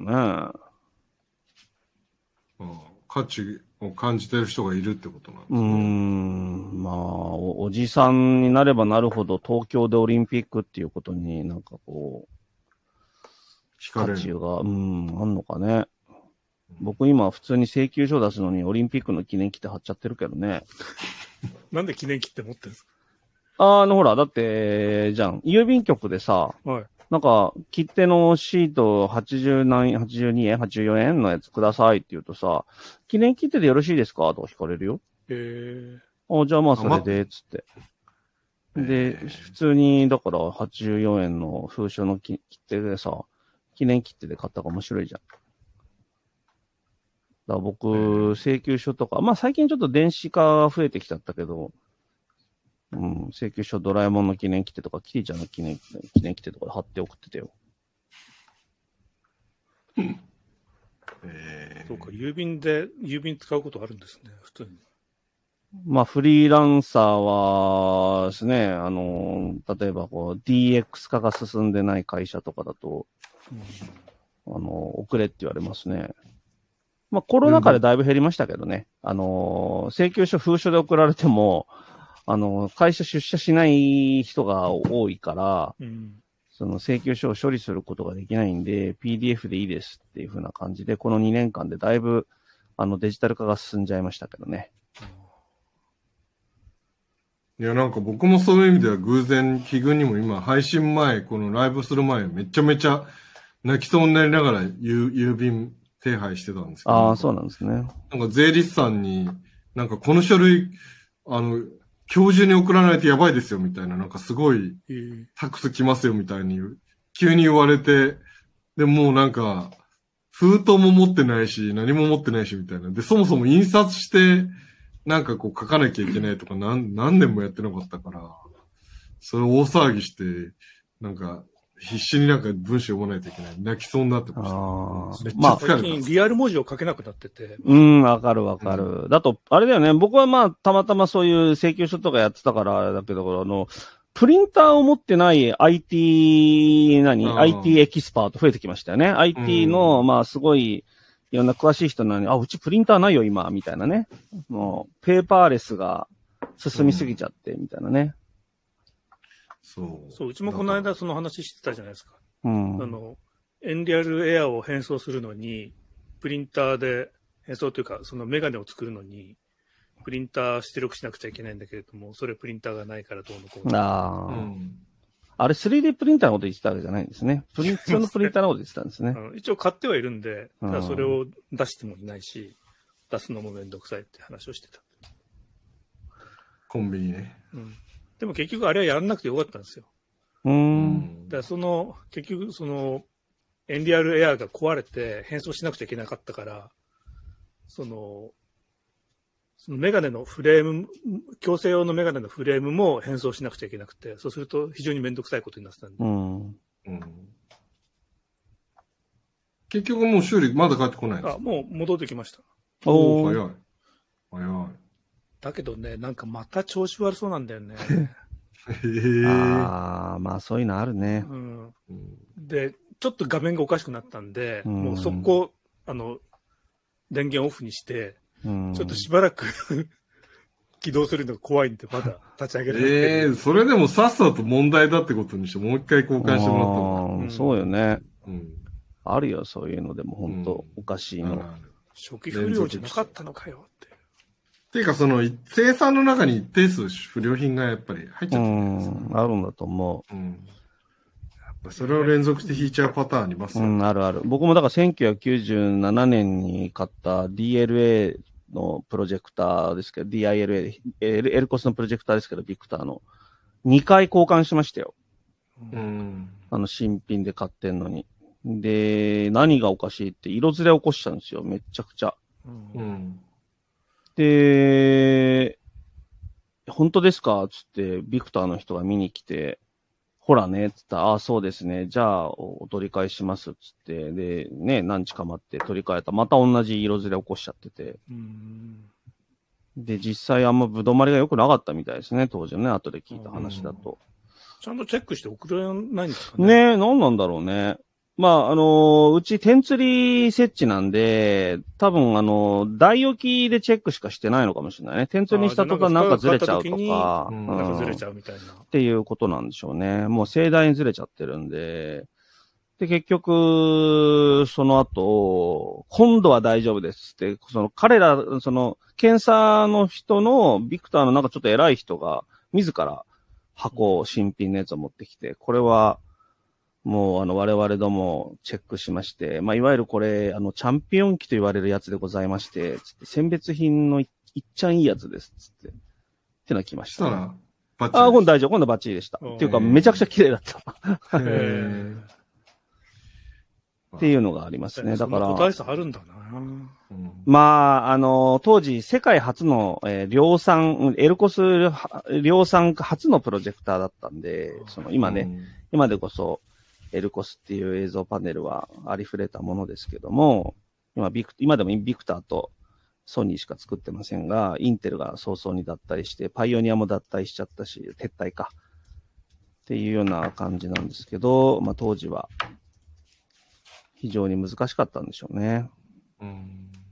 うね。価値を感じてる人がいるってことなんですね。 まあ、おじさんになればなるほど東京でオリンピックっていうことになんかこう、価値が、あんのかね。僕今普通に請求書出すのにオリンピックの記念切手貼っちゃってるけどね。 なんで記念切手持ってるんですか？ ほら、だって、じゃん。郵便局でさ、 なんか、切手のシート82円、84円のやつくださいって言うとさ、記念切手でよろしいですかとか聞かれるよ。じゃあまあそれで、つって。で、普通に、だから84円の封書の切手でさ、記念切手で買ったから面白いじゃん。だから僕、請求書とか、まあ最近ちょっと電子化が増えてきちゃったけど、うん、請求書ドラえもんの記念切手とか、キティちゃんの記念切手とかで貼って送ってたよ。 そうか、郵便使うことあるんですね、普通に。まあ、フリーランサーはですね、例えばこう、DX 化が進んでない会社とかだと、送れって言われますね。まあ、コロナ禍でだいぶ減りましたけどね。請求書、封書で送られても、会社出社しない人が多いから、その請求書を処理することができないんで、PDF でいいですっていう風な感じで、この2年間でだいぶ、デジタル化が進んじゃいましたけどね。 いや、なんか僕もそういう意味では偶然、奇遇にも今、配信前、このライブする前、めちゃめちゃ泣きそうになりながら郵便手配してたんですけど。 ああ、そうなんですね。 なんか税理士さんに、なんかこの書類、今日中に送らないとやばいですよ、みたいな、なんかすごい、タックス来ますよ、みたいに、急に言われて、で、もうなんか、封筒も持ってないし、何も持ってないし、みたいな。で、そもそも印刷して、なんかこう書かなきゃいけないとか何年もやってなかったから、それ大騒ぎして、なんか、必死になんか文章読まないといけない。泣きそうになってました。めっちゃ疲れた。 最近リアル文字を書けなくなってて。 わかるわかる。だと、あれだよね。僕はまあ、たまたまそういう請求書とかやってたから、だけど、プリンターを持ってない IT エキスパート増えてきましたよね。IT の、まあ、すごい、いろんな詳しい人なのに、うちプリンターないよ、今、みたいなね。もう、ペーパーレスが進みすぎちゃって、みたいなね。 そう、うちもこの間その話してたじゃないですか。エンリアルエアを変装するのに、プリンターで変装というか、そのメガネを作るのに、プリンター出力しなくちゃいけないんだけれども、それプリンターがないからどうのこうの。 あれ 3D プリンターのこと言ってたわけじゃないんですね。普通のプリンターのこと言ってたんですね。 一応買ってはいるんで、ただそれを出してもいないし、出すのもめんどくさいって話をしてた。 コンビニね。 でも結局あれはやらなくてよかったんですよ。だから結局エンリアルエアが壊れて変装しなくちゃいけなかったから、そのメガネのフレーム、矯正用のメガネのフレームも変装しなくちゃいけなくて、そうすると非常にめんどくさいことになってたんで。 結局もう修理まだ帰ってこないんですか？ もう戻ってきました。 早い。 だけどね、なんかまた調子悪そうなんだよね。 まあそういうのあるね。 で、ちょっと画面がおかしくなったんで、もう速攻、電源オフにして、ちょっとしばらく起動するのが怖いんで、まだ立ち上げられない。 それでもさっさと問題だってことにして、もう一回交換してもらったんだ。そうよね。あるよ、そういうのでも本当おかしいの。 初期不良じゃなかったのかよって。 っていうか、生産の中に一定数不良品がやっぱり入っちゃってるんですね。 あるんだと思う。それを連続して引いちゃうパターンありますよね。 あるある。僕もだから1997年に買った DLA のプロジェクターですけど、DILA、エルコスのプロジェクターですけど、ビクターの。2回交換しましたよ。新品で買ってんのに。で、何がおかしいって色ずれ起こしたんですよ。めっちゃくちゃ。で、本当ですかつって、ビクターの人が見に来て、ほらね、つったら、そうですね。じゃあ、お取り替えします、つって。で、ね、何日か待って取り替えた。また同じ色ずれ起こしちゃってて。で、実際あんまぶどまりが良くなかったみたいですね、当時ね、後で聞いた話だと。 ちゃんとチェックして送れないんですかね。 何なんだろうね。まあ、うち点釣り設置なんで、多分台置きでチェックしかしてないのかもしれないね。点釣りにした途端なんかずれちゃうとか。 なんかずれちゃうみたいな。 っていうことなんでしょうね。もう盛大にずれちゃってるんで。で、結局、その後、今度は大丈夫ですって、彼ら、検査の人の、ビクターのなんかちょっと偉い人が、自ら新品のやつを持ってきて、これは、 もう我々どもチェックしまして、まあいわゆるこれ、チャンピオン機と言われるやつでございまして、つって選別品のいっちゃんいいやつです、つって。ってのが来ました。 したら、バッチリ。 今度大丈夫、今度バッチリでした。っていうか、めちゃくちゃ綺麗だった。っていうのがありますね。だから。 個体差あるんだな。 まあ、当時、世界初の、量産、エルコス量産初のプロジェクターだったんで、今ね、今でこそ、エルコスっていう映像パネルはありふれたものですけども、今でもビクターとソニーしか作ってませんが、インテルが早々に脱退して、パイオニアも脱退しちゃったし、撤退か。っていうような感じなんですけど、まあ当時は非常に難しかったんでしょうね。 なる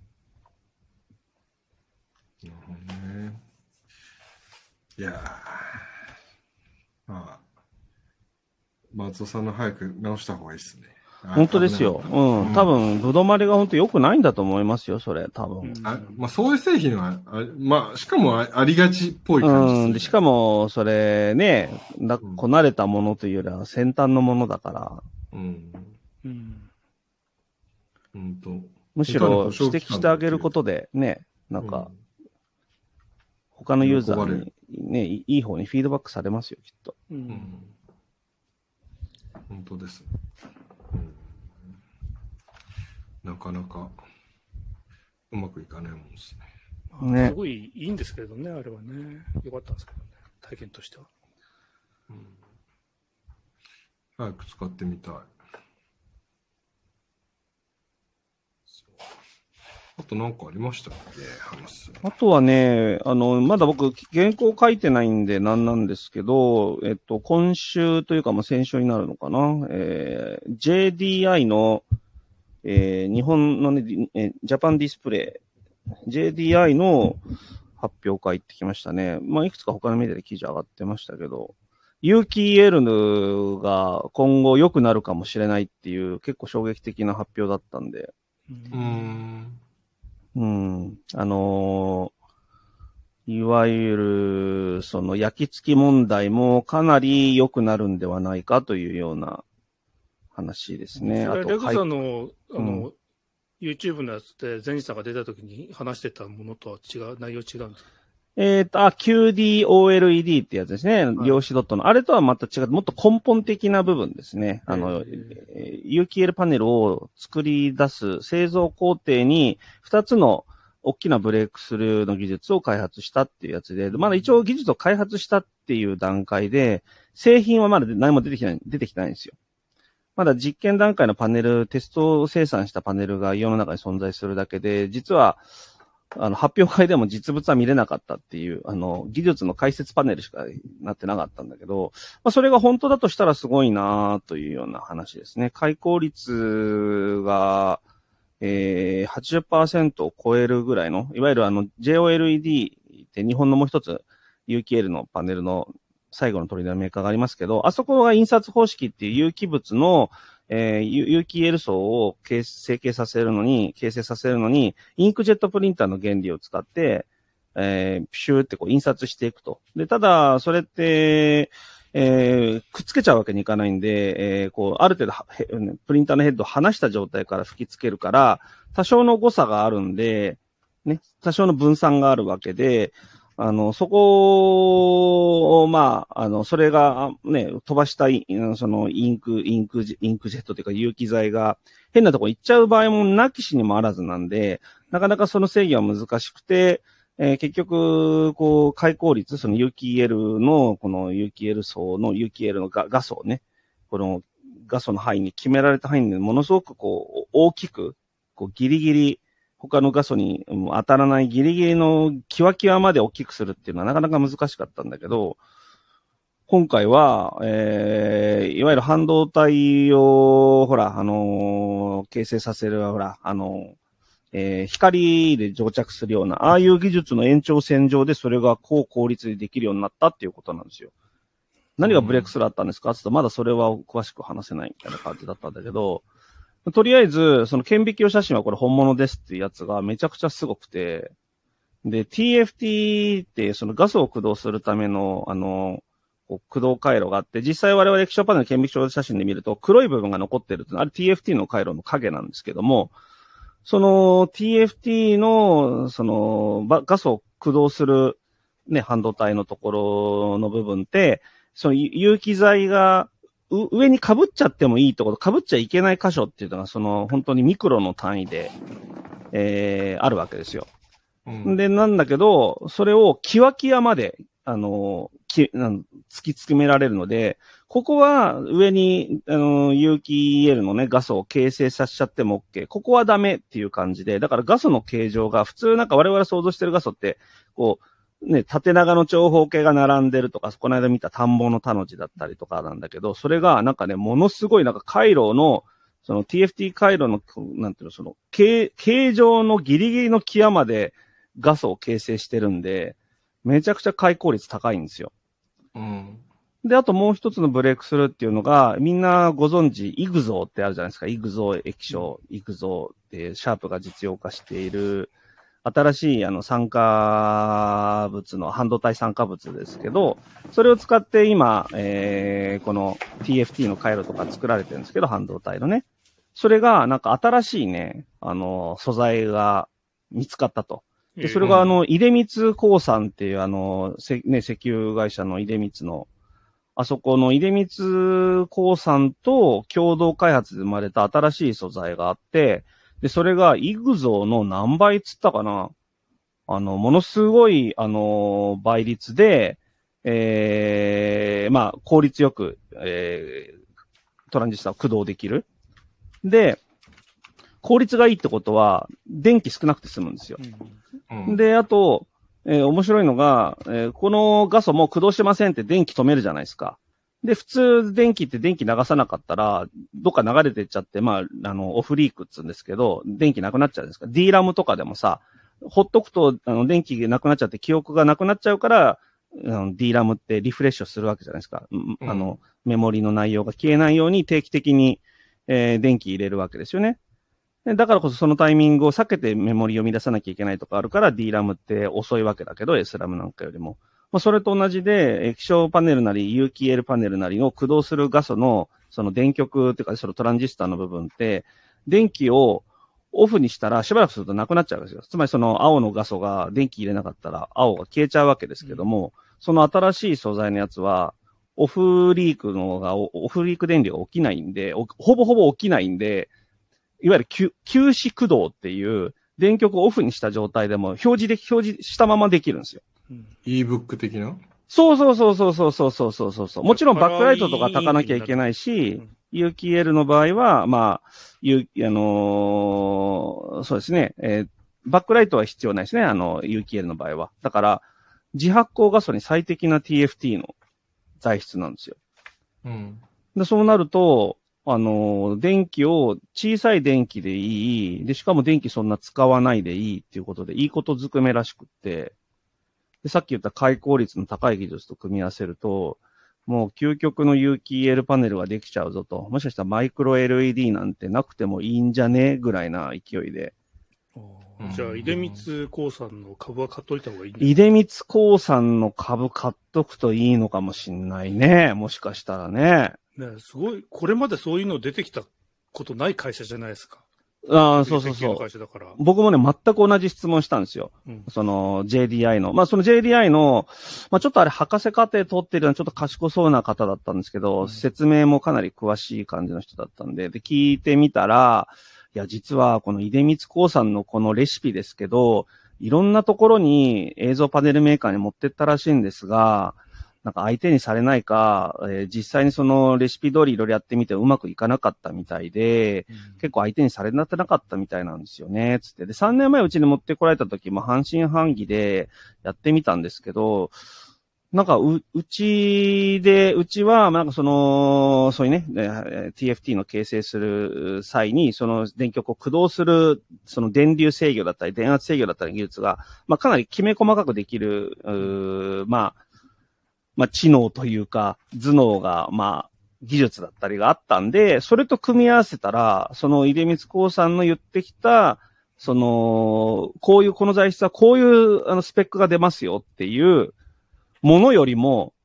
ほどね。いやー。まあ、松尾さんの早く直した方がいいですね。 本当ですよ。多分、ぶどまりが本当良くないんだと思いますよ、それ、多分。 まあ、そういう製品は、まあ、しかもありがちっぽい感じですね。 でしかも、それね、こなれたものというよりは先端のものだから。 本当。 むしろ指摘してあげることで、ね、なんか、他のユーザーに、ね、いい方にフィードバックされますよ、きっと。 本当です。なかなかうまくいかないもんですね。すごいいいんですけどね、あれはね。よかったんですけどね、体験としては。 早く使ってみたい。あと何かありましたっけ、話す。 あとはね、まだ僕、原稿書いてないんでなんなんですけど、今週というか、先週になるのかな、JDI の、日本のね、ジャパンディスプレイ、JDI の発表会行ってきましたね。まあ、いくつか他のメディアで記事上がってましたけど、有機 EL が今後良くなるかもしれないっていう結構衝撃的な発表だったんで。いわゆる、焼き付き問題もかなり良くなるんではないかというような話ですね。 あと、レグさんの、YouTube のやつで、ゼニさんが出た時に話してたものとは内容違うんですか QDOLED ってやつですね。量子ドットの。あれとはまた違って、もっと根本的な部分ですね。有機 EL パネルを作り出す製造工程に2つの大きなブレイクスルーの技術を開発したっていうやつで、まだ一応技術を開発したっていう段階で、製品はまだ何も出てきてないんですよ。まだ実験段階のパネル、テスト生産したパネルが世の中に存在するだけで、実は、発表会でも実物は見れなかったっていう、技術の解説パネルしかなってなかったんだけど、それが本当だとしたらすごいなというような話ですね。開口率が、80% を超えるぐらいの、いわゆるJOLED って日本のもう一つ、有機 EL のパネルの最後の取り出のメーカーがありますけど、あそこが印刷方式っていう有機物の、有機 EL 層を形成させるのに、インクジェットプリンターの原理を使って、ピシューって印刷していくと。で、ただ、それって、くっつけちゃうわけにいかないんで、ある程度プリンターのヘッドを離した状態から吹き付けるから、多少の誤差があるんで、ね、多少の分散があるわけで、そこを、それが、ね、飛ばしたインクジェットというか有機剤が変なとこ行っちゃう場合もなきしにもあらずなんで、なかなかその制御は難しくて、結局、開口率、その有機 EL の、この有機 EL 層の有機 EL の画素ね、この画素の範囲に決められた範囲でものすごく大きく、ギリギリ、他の画素に当たらないギリギリのキワキワまで大きくするっていうのはなかなか難しかったんだけど、今回は、いわゆる半導体を、形成させる、光で蒸着するような、ああいう技術の延長線上でそれが高効率でできるようになったっていうことなんですよ。何がブレイクスルーあったんですかって言ったらまだそれは詳しく話せないみたいな感じだったんだけど、とりあえず、その顕微鏡写真はこれ本物ですっていうやつがめちゃくちゃすごくて、で、TFT ってそのガスを駆動するための、 こう駆動回路があって、実際我々液晶パネル顕微鏡写真で見ると黒い部分が残ってるってのは、あれ TFT の回路の影なんですけども、その TFT の、その、ガスを駆動するね、半導体のところの部分って、その有機材が上に被っちゃってもいいところ、被っちゃいけない箇所っていうのが、その本当にミクロの単位で、あるわけですよ。で、なんだけど、それをキワキワまで、突き詰められるので、ここは上に、有機 EL のね、ガスを形成させちゃっても OK。ここはダメっていう感じで、だからガスの形状が普通なんか我々想像してるガスって、こう、ね、縦長の長方形が並んでるとか、この間見た田んぼの田の字だったりとかなんだけど、それがなんかね、ものすごいなんか回路の、その TFT 回路の、なんていうの、その、形状のギリギリの際までガスを形成してるんで、めちゃくちゃ開口率高いんですよ。で、あともう一つのブレイクスルーっていうのが、みんなご存知、イグゾーってあるじゃないですか。イグゾー液晶、イグゾーってシャープが実用化している、新しい酸化物の半導体酸化物ですけど、それを使って今、この TFT の回路とか作られてるんですけど、半導体のね。それがなんか新しいね、素材が見つかったと。で、それが出光興産っていう石油会社の出光の、あそこの出光興産と共同開発で生まれた新しい素材があって、で、それがイグゾーの何倍つったかな？ものすごい、倍率で、まあ、効率よく、トランジスタを駆動できる。で、効率がいいってことは、電気少なくて済むんですよ。で、あと、面白いのが、このガスをもう駆動してませんって電気止めるじゃないですか。で、普通電気って電気流さなかったら、どっか流れてっちゃって、まあ、オフリークっつうんですけど、電気なくなっちゃうんですか。D ラムとかでもさ、ほっとくと、電気がなくなっちゃって記憶がなくなっちゃうから、D ラムってリフレッシュするわけじゃないですか。メモリの内容が消えないように定期的に、電気入れるわけですよね。だからこそそのタイミングを避けてメモリを生み出さなきゃいけないとかあるから D ラムって遅いわけだけど S ラムなんかよりも。まあ、それと同じで、液晶パネルなり、有機 EL パネルなりを駆動するガスの、その電極っていうか、そのトランジスタの部分って、電気をオフにしたらしばらくするとなくなっちゃうんですよ。つまりその青のガソが電気入れなかったら青が消えちゃうわけですけども、その新しい素材のやつは、オフリーク電流が起きないんで、ほぼほぼ起きないんで、いわゆる休止駆動っていう、電極をオフにした状態でも表示したままできるんですよ。 ebook 的な？ そう。もちろんバックライトとか焚かなきゃいけないし、有機 EL の場合は、まあ、そうですね、バックライトは必要ないですね、有機 EL の場合は。だから、自発光ガソに最適な TFT の材質なんですよ。で、そうなると、電気を小さい電気でいい。で、しかも電気そんな使わないでいいっていうことで、いいことずくめらしくって、で、さっき言った開口率の高い技術と組み合わせると、もう究極の有機 EL パネルができちゃうぞと。もしかしたらマイクロ LED なんてなくてもいいんじゃねぐらいな勢いで。 じゃあ、出光興産の株は買っといた方がいいん出光興産の株買っとくといいのかもしんないね。もしかしたらね。 ね、すごい、これまでそういうの出てきたことない会社じゃないですか。 そう。僕もね、全く同じ質問したんですよ。その JDI の。まあ、その JDI の、まあ、ちょっとあれ博士課程取ってるのはちょっと賢そうな方だったんですけど、説明もかなり詳しい感じの人だったんで、で、聞いてみたら、いや、実はこの出光興産のこのレシピですけど、いろんなところに映像パネルメーカーに持ってったらしいんですが、なんか相手にされないか、実際にそのレシピ通りいろいろやってみてうまくいかなかったみたいで、結構相手にされなかったみたいなんですよね、つって。で、3年前うちに持ってこられた時も半信半疑でやってみたんですけど、なんかうちは、なんかそういうね、TFT の形成する際に、その電極を駆動する、その電流制御だったり、電圧制御だったり技術が、まあかなりきめ細かくできる、まあ知能というか、頭脳が、まあ技術だったりがあったんで、それと組み合わせたら、その出光興産の言ってきた、この材質はこういうスペックが出ますよっていう、ものよりも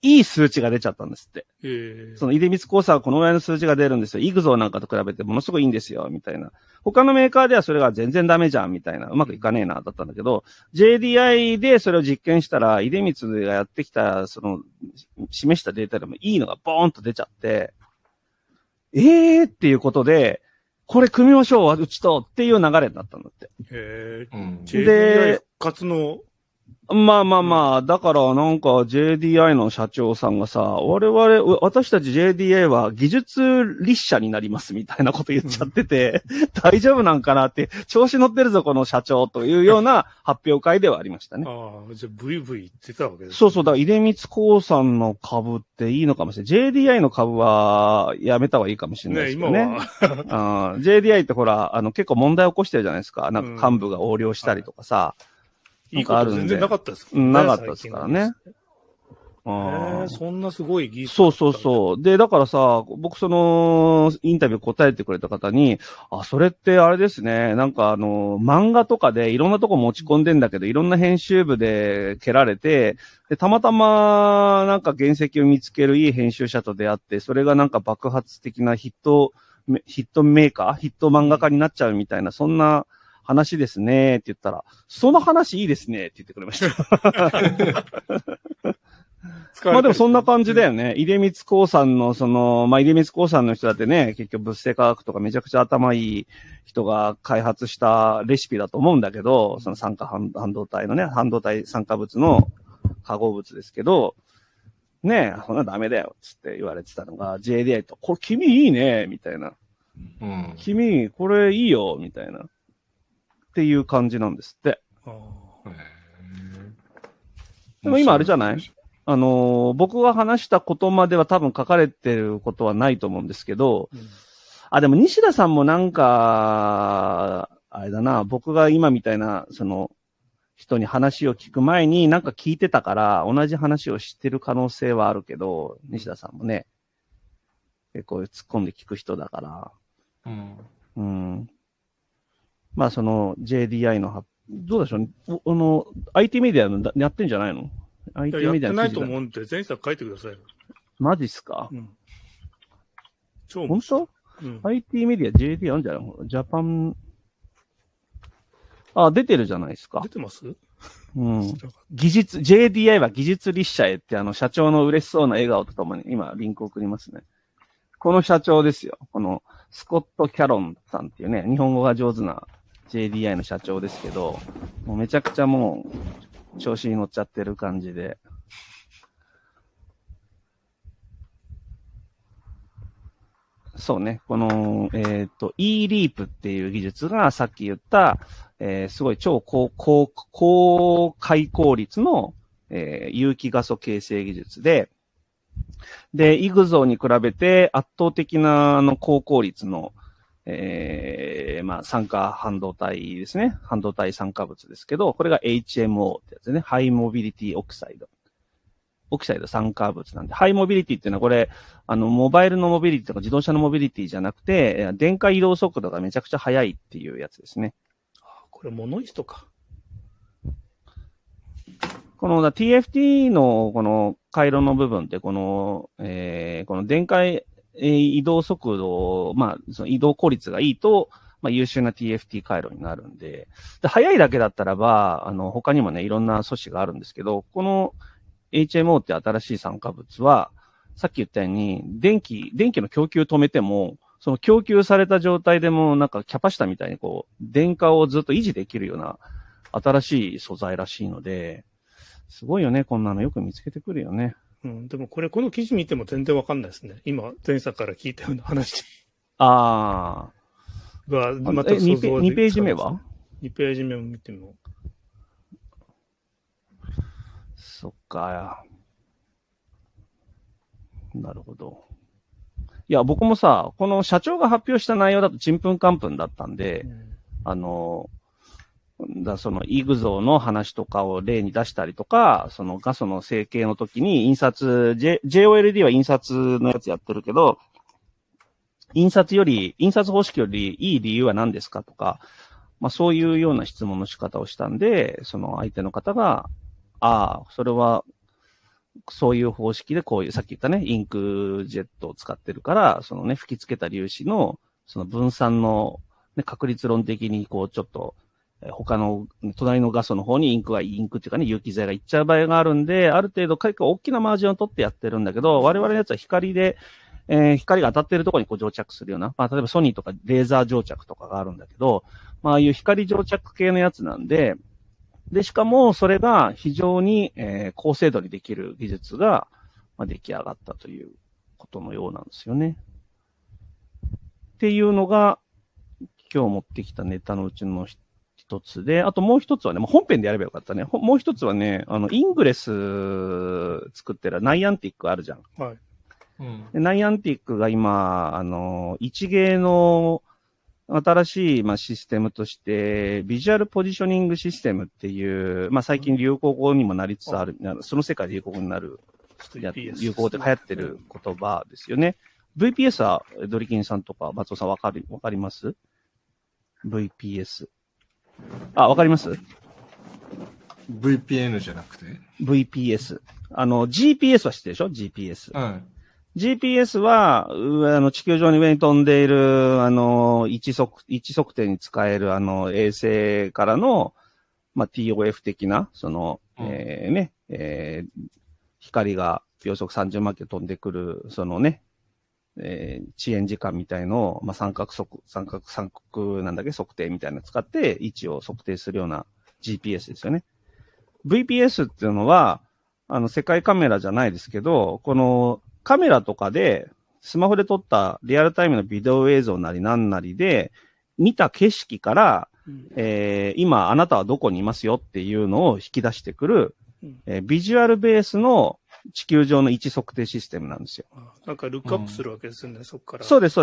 いい数値が出ちゃったんですって。その出光興産はこのぐらいの数値が出るんですよ。イグゾーなんかと比べてものすごいいいんですよ、みたいな。他のメーカーではそれが全然ダメじゃん、みたいな。うまくいかねえな、だったんだけど、JDI でそれを実験したら、出光がやってきた、示したデータでもいいのがボーンと出ちゃって、っていうことで、これ組みましょう、うちと、っていう流れになったんだって。 JDI 復活の、 まあ、だからなんか JDI の社長さんがさ、私たち JDI は技術立社になりますみたいなこと言っちゃってて、大丈夫なんかなって、調子乗ってるぞこの社長というような発表会ではありましたね。 じゃあ VV 言ってたわけですね。 そう、だから出光興産の株っていいのかもしれない。JDI の株はやめた方がいいかもしれないですけどね。今はJDI ってほら、結構問題起こしてるじゃないですか。なんか幹部が横領したりとかさ。 いいこと全然なかったですもんね。なかったですからね。 そんなすごい技術。 そう。で、だからさ、僕インタビュー答えてくれた方に、それってあれですね、なんか漫画とかでいろんなとこ持ち込んでんだけど、いろんな編集部で蹴られて、で、たまたまなんか原石を見つけるいい編集者と出会って、それがなんか爆発的なヒットメーカー、ヒット漫画家になっちゃうみたいな、そんな、話ですねって言ったら、その話いいですねって言ってくれました。まあでもそんな感じだよね。出光興産の出光興産の人だってね、結局物性科学とかめちゃくちゃ頭いい人が開発したレシピだと思うんだけど、その酸化半導体のね、半導体酸化物の化合物ですけど、ねそんなダメだよ、つって言われてたのが、JDI と、これ君いいね、みたいな。君、これいいよ、みたいな。っていう感じなんですって。でも今あれじゃない？僕が話したことまでは多分書かれてることはないと思うんですけど、でも西田さんもなんか、あれだな、僕が今みたいな、人に話を聞く前になんか聞いてたから、同じ話を知ってる可能性はあるけど、西田さんもね、結構突っ込んで聞く人だから。まあJDI のどうでしょう、IT メディアのやってんじゃないの？ IT メディアやってないと思うんで、前作書いてくださいよ。 マジっすか？ 本当？IT メディア JDI あるんじゃないの？ジャパン、出てるじゃないですか。 出てます？ JDI は技術立社へって社長の嬉しそうな笑顔とともに今リンク送りますね。この社長ですよ。このスコット・キャロンさんっていうね、日本語が上手なJDI の社長ですけど、もうめちゃくちゃもう調子に乗っちゃってる感じで。そうね、この、eLeap っていう技術がさっき言った、すごい超高開口率の、有機画素形成技術で、イグゾーに比べて圧倒的な高効率の、酸化半導体ですね。半導体酸化物ですけど、これが HMO ってやつね。ハイモビリティオキサイド。オキサイド酸化物なんで、ハイモビリティっていうのはこれ、モバイルのモビリティとか自動車のモビリティじゃなくて、電化移動速度がめちゃくちゃ速いっていうやつですね。 これモノイストか。 この TFT のこの回路の部分ってこの電化移動速度、その移動効率がいいと、優秀な TFT 回路になるんで、速いだけだったらば、他にもね、いろんな素子があるんですけど、この HMO って新しい酸化物は、さっき言ったように、電気の供給止めても、その供給された状態でもなんかキャパシタみたいに電荷をずっと維持できるような新しい素材らしいので、すごいよね、こんなのよく見つけてくるよね。 でもこの記事見ても全然わかんないですね。今、前作から聞いたような話。 が、 また想像 2ページ目は ?2 ページ目を見ても。 そっか。なるほど。いや、僕もさ、この社長が発表した内容だとちんぷんかんぷんだったんで、そのイグゾーの話とかを例に出したりとか、その画素の成形の時に印刷、JOLD は印刷のやつやってるけど、印刷方式よりいい理由は何ですかとか、そういうような質問の仕方をしたんで、その相手の方が、それは、 そういう方式でこういう、さっき言ったね、インクジェットを使ってるから、そのね、吹き付けた粒子の、その分散の、ね、確率論的にこう、ちょっと、他の、隣の画素の方にインクっていうかね、有機剤がいっちゃう場合があるんで、ある程度結構大きなマージンを取ってやってるんだけど、我々のやつは光で、光が当たってるところにこう蒸着するような、まあ、例えばソニーとかレーザー蒸着とかがあるんだけど、まあ、ああいう光蒸着系のやつなんで、で、しかもそれが非常に、高精度にできる技術が、まあ、出来上がったということのようなんですよね。っていうのが、今日持ってきたネタのうちの一つで、あともう一つはね、もう本編でやればよかったね。もう一つはね、イングレス作ってるナイアンティックあるじゃん。 はい。 でナイアンティックが今、一芸の新しい、まあ、システムとして、ビジュアルポジショニングシステムっていう、まあ、最近流行語にもなりつつある、その世界で流行語になる、流行語で流行ってる言葉ですよね。VPS はドリキンさんとか松尾さんわかります ?VPS。あ、わかります VPN じゃなくて ?VPS。GPS は知ってるでしょ ?GPS。 はい。 GPS は、地球上に上に飛んでいる、位置測定に使える、衛星からの、まあ、TOF 的な、光が秒速30万キロ飛んでくる、そのね、遅延時間みたいのを、まあ、三角なんだっけ、測定みたいなの使って、位置を測定するような GPS ですよね。VPS っていうのは、世界カメラじゃないですけど、この、カメラとかで、スマホで撮ったリアルタイムのビデオ映像なりなんなりで、見た景色から、今あなたはどこにいますよっていうのを引き出してくる、ビジュアルベースの地球上の位置測定システムなんですよ。 なんかルックアップするわけですよね、そこから。 そうです。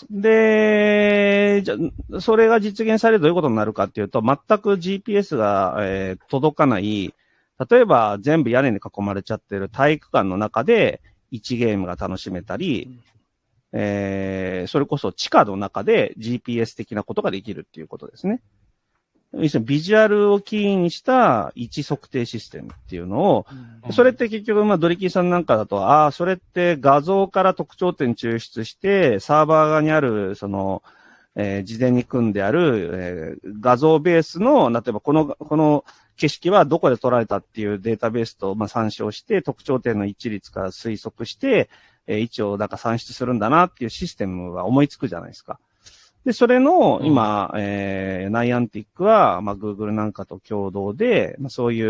で、それが実現されるとどういうことになるかっていうと、全く GPS が、届かない、例えば全部屋根に囲まれちゃってる体育館の中で、1ゲームが楽しめたり、それこそ地下の中で GPS 的なことができるっていうことですね。要するにビジュアルをキーにした位置測定システムっていうのを、それって結局、まあ、ドリキンさんなんかだと、それって画像から特徴点抽出して、サーバー側にある、事前に組んである、画像ベースの、例えばこの景色はどこで撮られたっていうデータベースと、まあ、参照して、特徴点の一律から推測して、位置をなんか算出するんだなっていうシステムは思いつくじゃないですか。で、それの、今、ナイアンティックは、まあ、Google なんかと共同で、まあ、そういう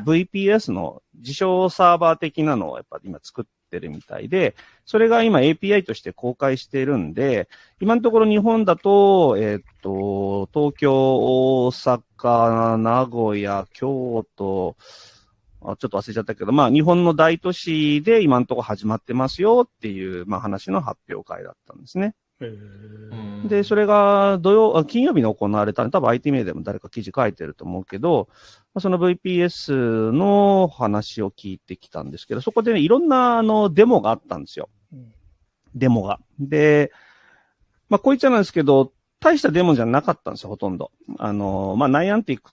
VPS の自称サーバー的なのをやっぱり今作ってるみたいで、それが今 API として公開しているんで、今のところ日本だと、東京、大阪、名古屋、京都、ちょっと忘れちゃったけど、まあ、日本の大都市で今のところ始まってますよっていう、まあ、話の発表会だったんですね。で、それが金曜日に行われた多分 IT メディアでも誰か記事書いてると思うけど、その VPS の話を聞いてきたんですけど、そこでね、いろんなデモがあったんですよ。デモが。で、まあ、こう言っちゃなんですけど、大したデモじゃなかったんですよ、ほとんど。まあ、ナイアンティックって、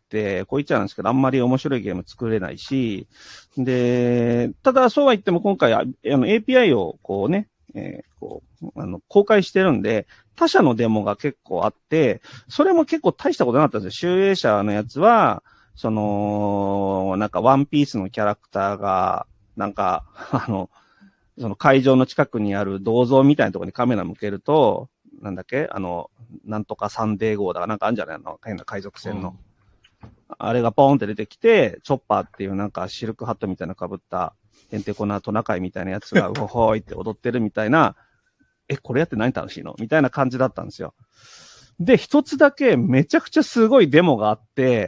こう言っちゃなんですけど、あんまり面白いゲーム作れないし、で、ただそうは言っても今回、API をこうね、公開してるんで、他社のデモが結構あって、それも結構大したことなかったんですよ。集英社のやつは、なんかワンピースのキャラクターが、なんか、その会場の近くにある銅像みたいなところにカメラ向けると、なんだっけなんとかサンデー号だかなんかあるんじゃないの変な海賊船の。あれがポーンって出てきて、チョッパーっていうなんかシルクハットみたいな被ったヘンテコなトナカイみたいなやつが、うほーいって踊ってるみたいな、これやって何楽しいのみたいな感じだったんですよ。で、一つだけめちゃくちゃすごいデモがあって、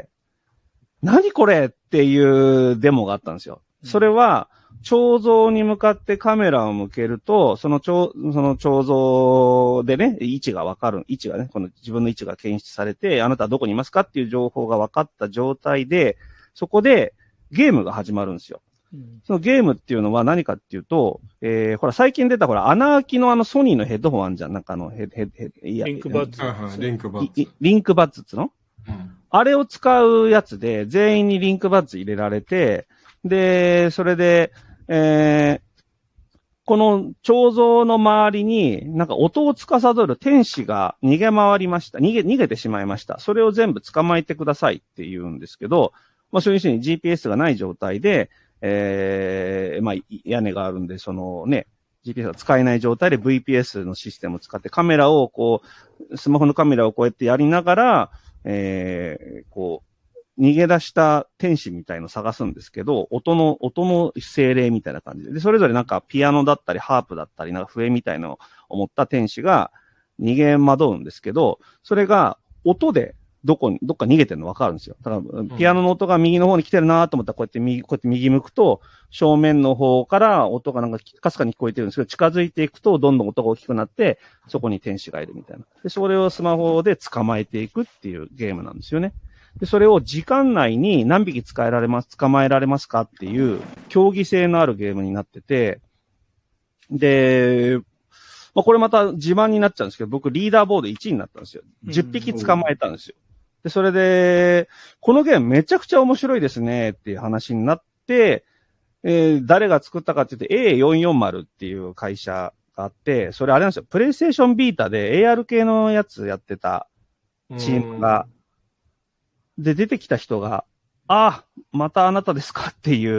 何これっていうデモがあったんですよ。それは、彫像に向かってカメラを向けると、その彫像でね、位置がわかる、位置がね、この自分の位置が検出されて、あなたはどこにいますかっていう情報が分かった状態で、そこでゲームが始まるんですよ。そのゲームっていうのは何かっていうと、ほら、最近出たほら、穴開きのソニーのヘッドホンあんじゃん。なんかリンクバッツ。 リンクバッツ。 リンクバッツっつの、あれを使うやつで、全員にリンクバッツ入れられて、で、それで、 この彫像の周りに、なんか音を司る天使が逃げ回りました。逃げてしまいました。それを全部捕まえてくださいって言うんですけど、まあそういうふうに GPS がない状態で、まあ屋根があるんで、そのね、GPS が使えない状態で VPS のシステムを使ってカメラをスマホのカメラをこうやってやりながら、逃げ出した天使みたいのを探すんですけど、音の精霊みたいな感じで。で、それぞれなんかピアノだったり、ハープだったり、なんか笛みたいのを持った天使が逃げ惑うんですけど、それが音でどっか逃げてるの分かるんですよ。だから、ピアノの音が右の方に来てるなと思ったら、こうやって右向くと、正面の方から音がなんかかすかに聞こえてるんですけど、近づいていくと、どんどん音が大きくなって、そこに天使がいるみたいな。で、それをスマホで捕まえていくっていうゲームなんですよね。で、それを時間内に何匹捕まえられますかっていう競技性のあるゲームになってて、で、まあ、これまた自慢になっちゃうんですけど、僕リーダーボード1位になったんですよ。10匹捕まえたんですよ。で、それで、このゲームめちゃくちゃ面白いですねっていう話になって、誰が作ったかって言って A440 っていう会社があって、それあれなんですよ。プレイステーションビータで AR 系のやつやってたチームが、で、出てきた人が、またあなたですかっていう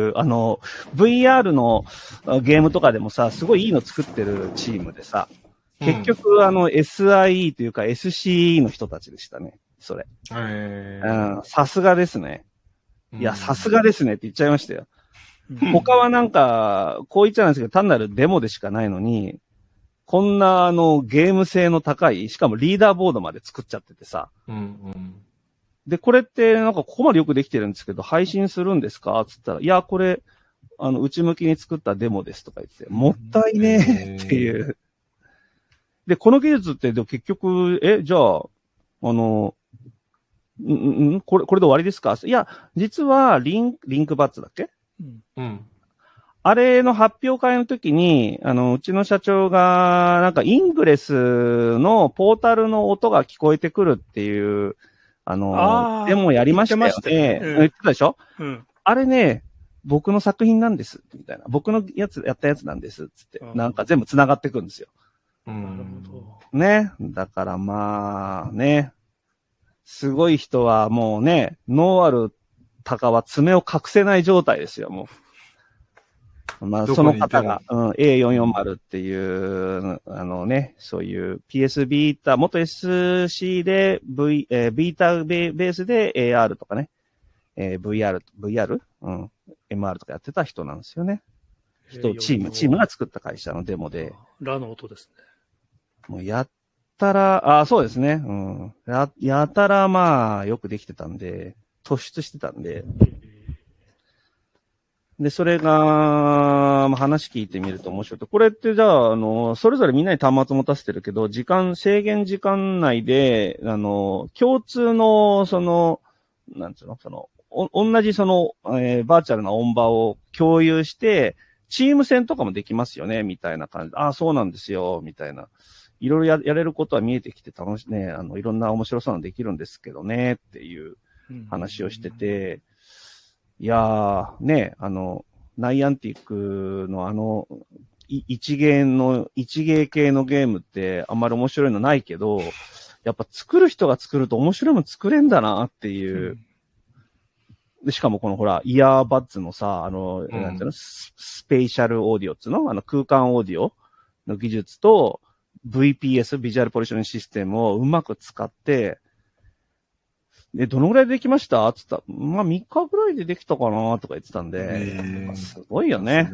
、VR のゲームとかでもさ、すごいいいの作ってるチームでさ、結局、SIE というか SCE の人たちでしたね、それ。さすがですね。いや、さすがですねって言っちゃいましたよ。他はなんか、こう言っちゃうんですけど、単なるデモでしかないのに、こんなゲーム性の高い、しかもリーダーボードまで作っちゃっててさ、で、これってなんかここまでよくできてるんですけど、配信するんですかつったら、いや、これ、内向きに作ったデモですとか言って、もったいねえっていう。で、この技術って結局、じゃあ、これで終わりですかいや、実はリンクバッツだっけあれの発表会の時に、うちの社長が、なんかイングレスのポータルの音が聞こえてくるっていう、でもやりましたよね。言ってたでしょあれね、僕の作品なんです、みたいな。僕のやったやつなんです、つって。なんか全部繋がってくるんですよ。 なるほど。ね。だからまあ、ね。すごい人はもうね、ノーアルタカは爪を隠せない状態ですよ、もう。まあ、その方が、A440 っていう、そういう PS ビータ、元 SC でビータベースで AR とかね、VR、MR とかやってた人なんですよね。チームが作った会社のデモで。 ラの音ですね。 もうやったら、そうですね。やたらまあ、よくできてたんで、突出してたんで、で、それが、話聞いてみると面白いと。これってじゃあ、それぞれみんなに端末持たせてるけど、制限時間内で、共通の、なんつうの、同じバーチャルな音場を共有して、チーム戦とかもできますよね、みたいな感じで。そうなんですよ、みたいな。いろいろやれることは見えてきて楽しいね、いろんな面白そうなのできるんですけどね、っていう話をしてて、いやー、ね、ナイアンティックの一芸系のゲームってあんまり面白いのないけど、やっぱ作る人が作ると面白いもの作れんだなっていう。でしかもこのほら、イヤーバッツのさ、なんていうの、スペーシャルオーディオっつうの空間オーディオの技術と VPS、ビジュアルポジションシステムをうまく使って、で、どのぐらいできましたつったら、まあ3日ぐらいでできたかなとか言ってたんで、すごいよね。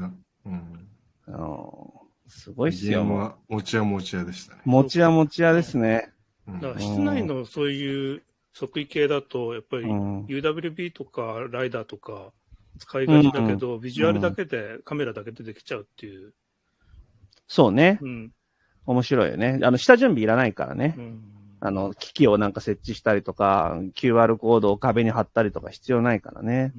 すごいっすよ。 持ち屋でしたね。 持ち屋ですね。 だから室内のそういう測位系だと、やっぱり UWB とかライダーとか使いがちだけど、ビジュアルだけで、カメラだけでできちゃうっていう。 そうね。面白いよね。下準備いらないからね。機器をなんか設置したりとか、QR コードを壁に貼ったりとか必要ないからね。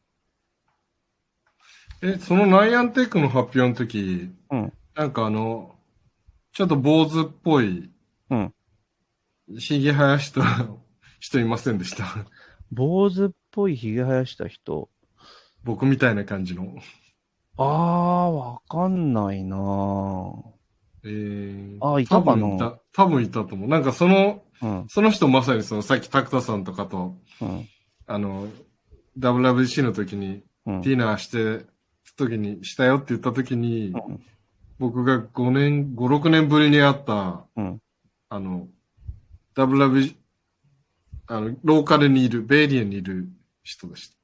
そのナイアンテックの発表の時、なんかちょっと坊主っぽい、ひげ生やした人いませんでした？ 坊主っぽいひげ生やした人。 僕みたいな感じの。 わかんないなぁ。いたかな。 多分いたと思う。なんかその人まさにさっきタクタさんとかと、WWDC の時に、ディナーしたよって言った時に、僕が5、6年ぶりに会った、WWDC、ローカルにいる、ベイエリアにいる人でした。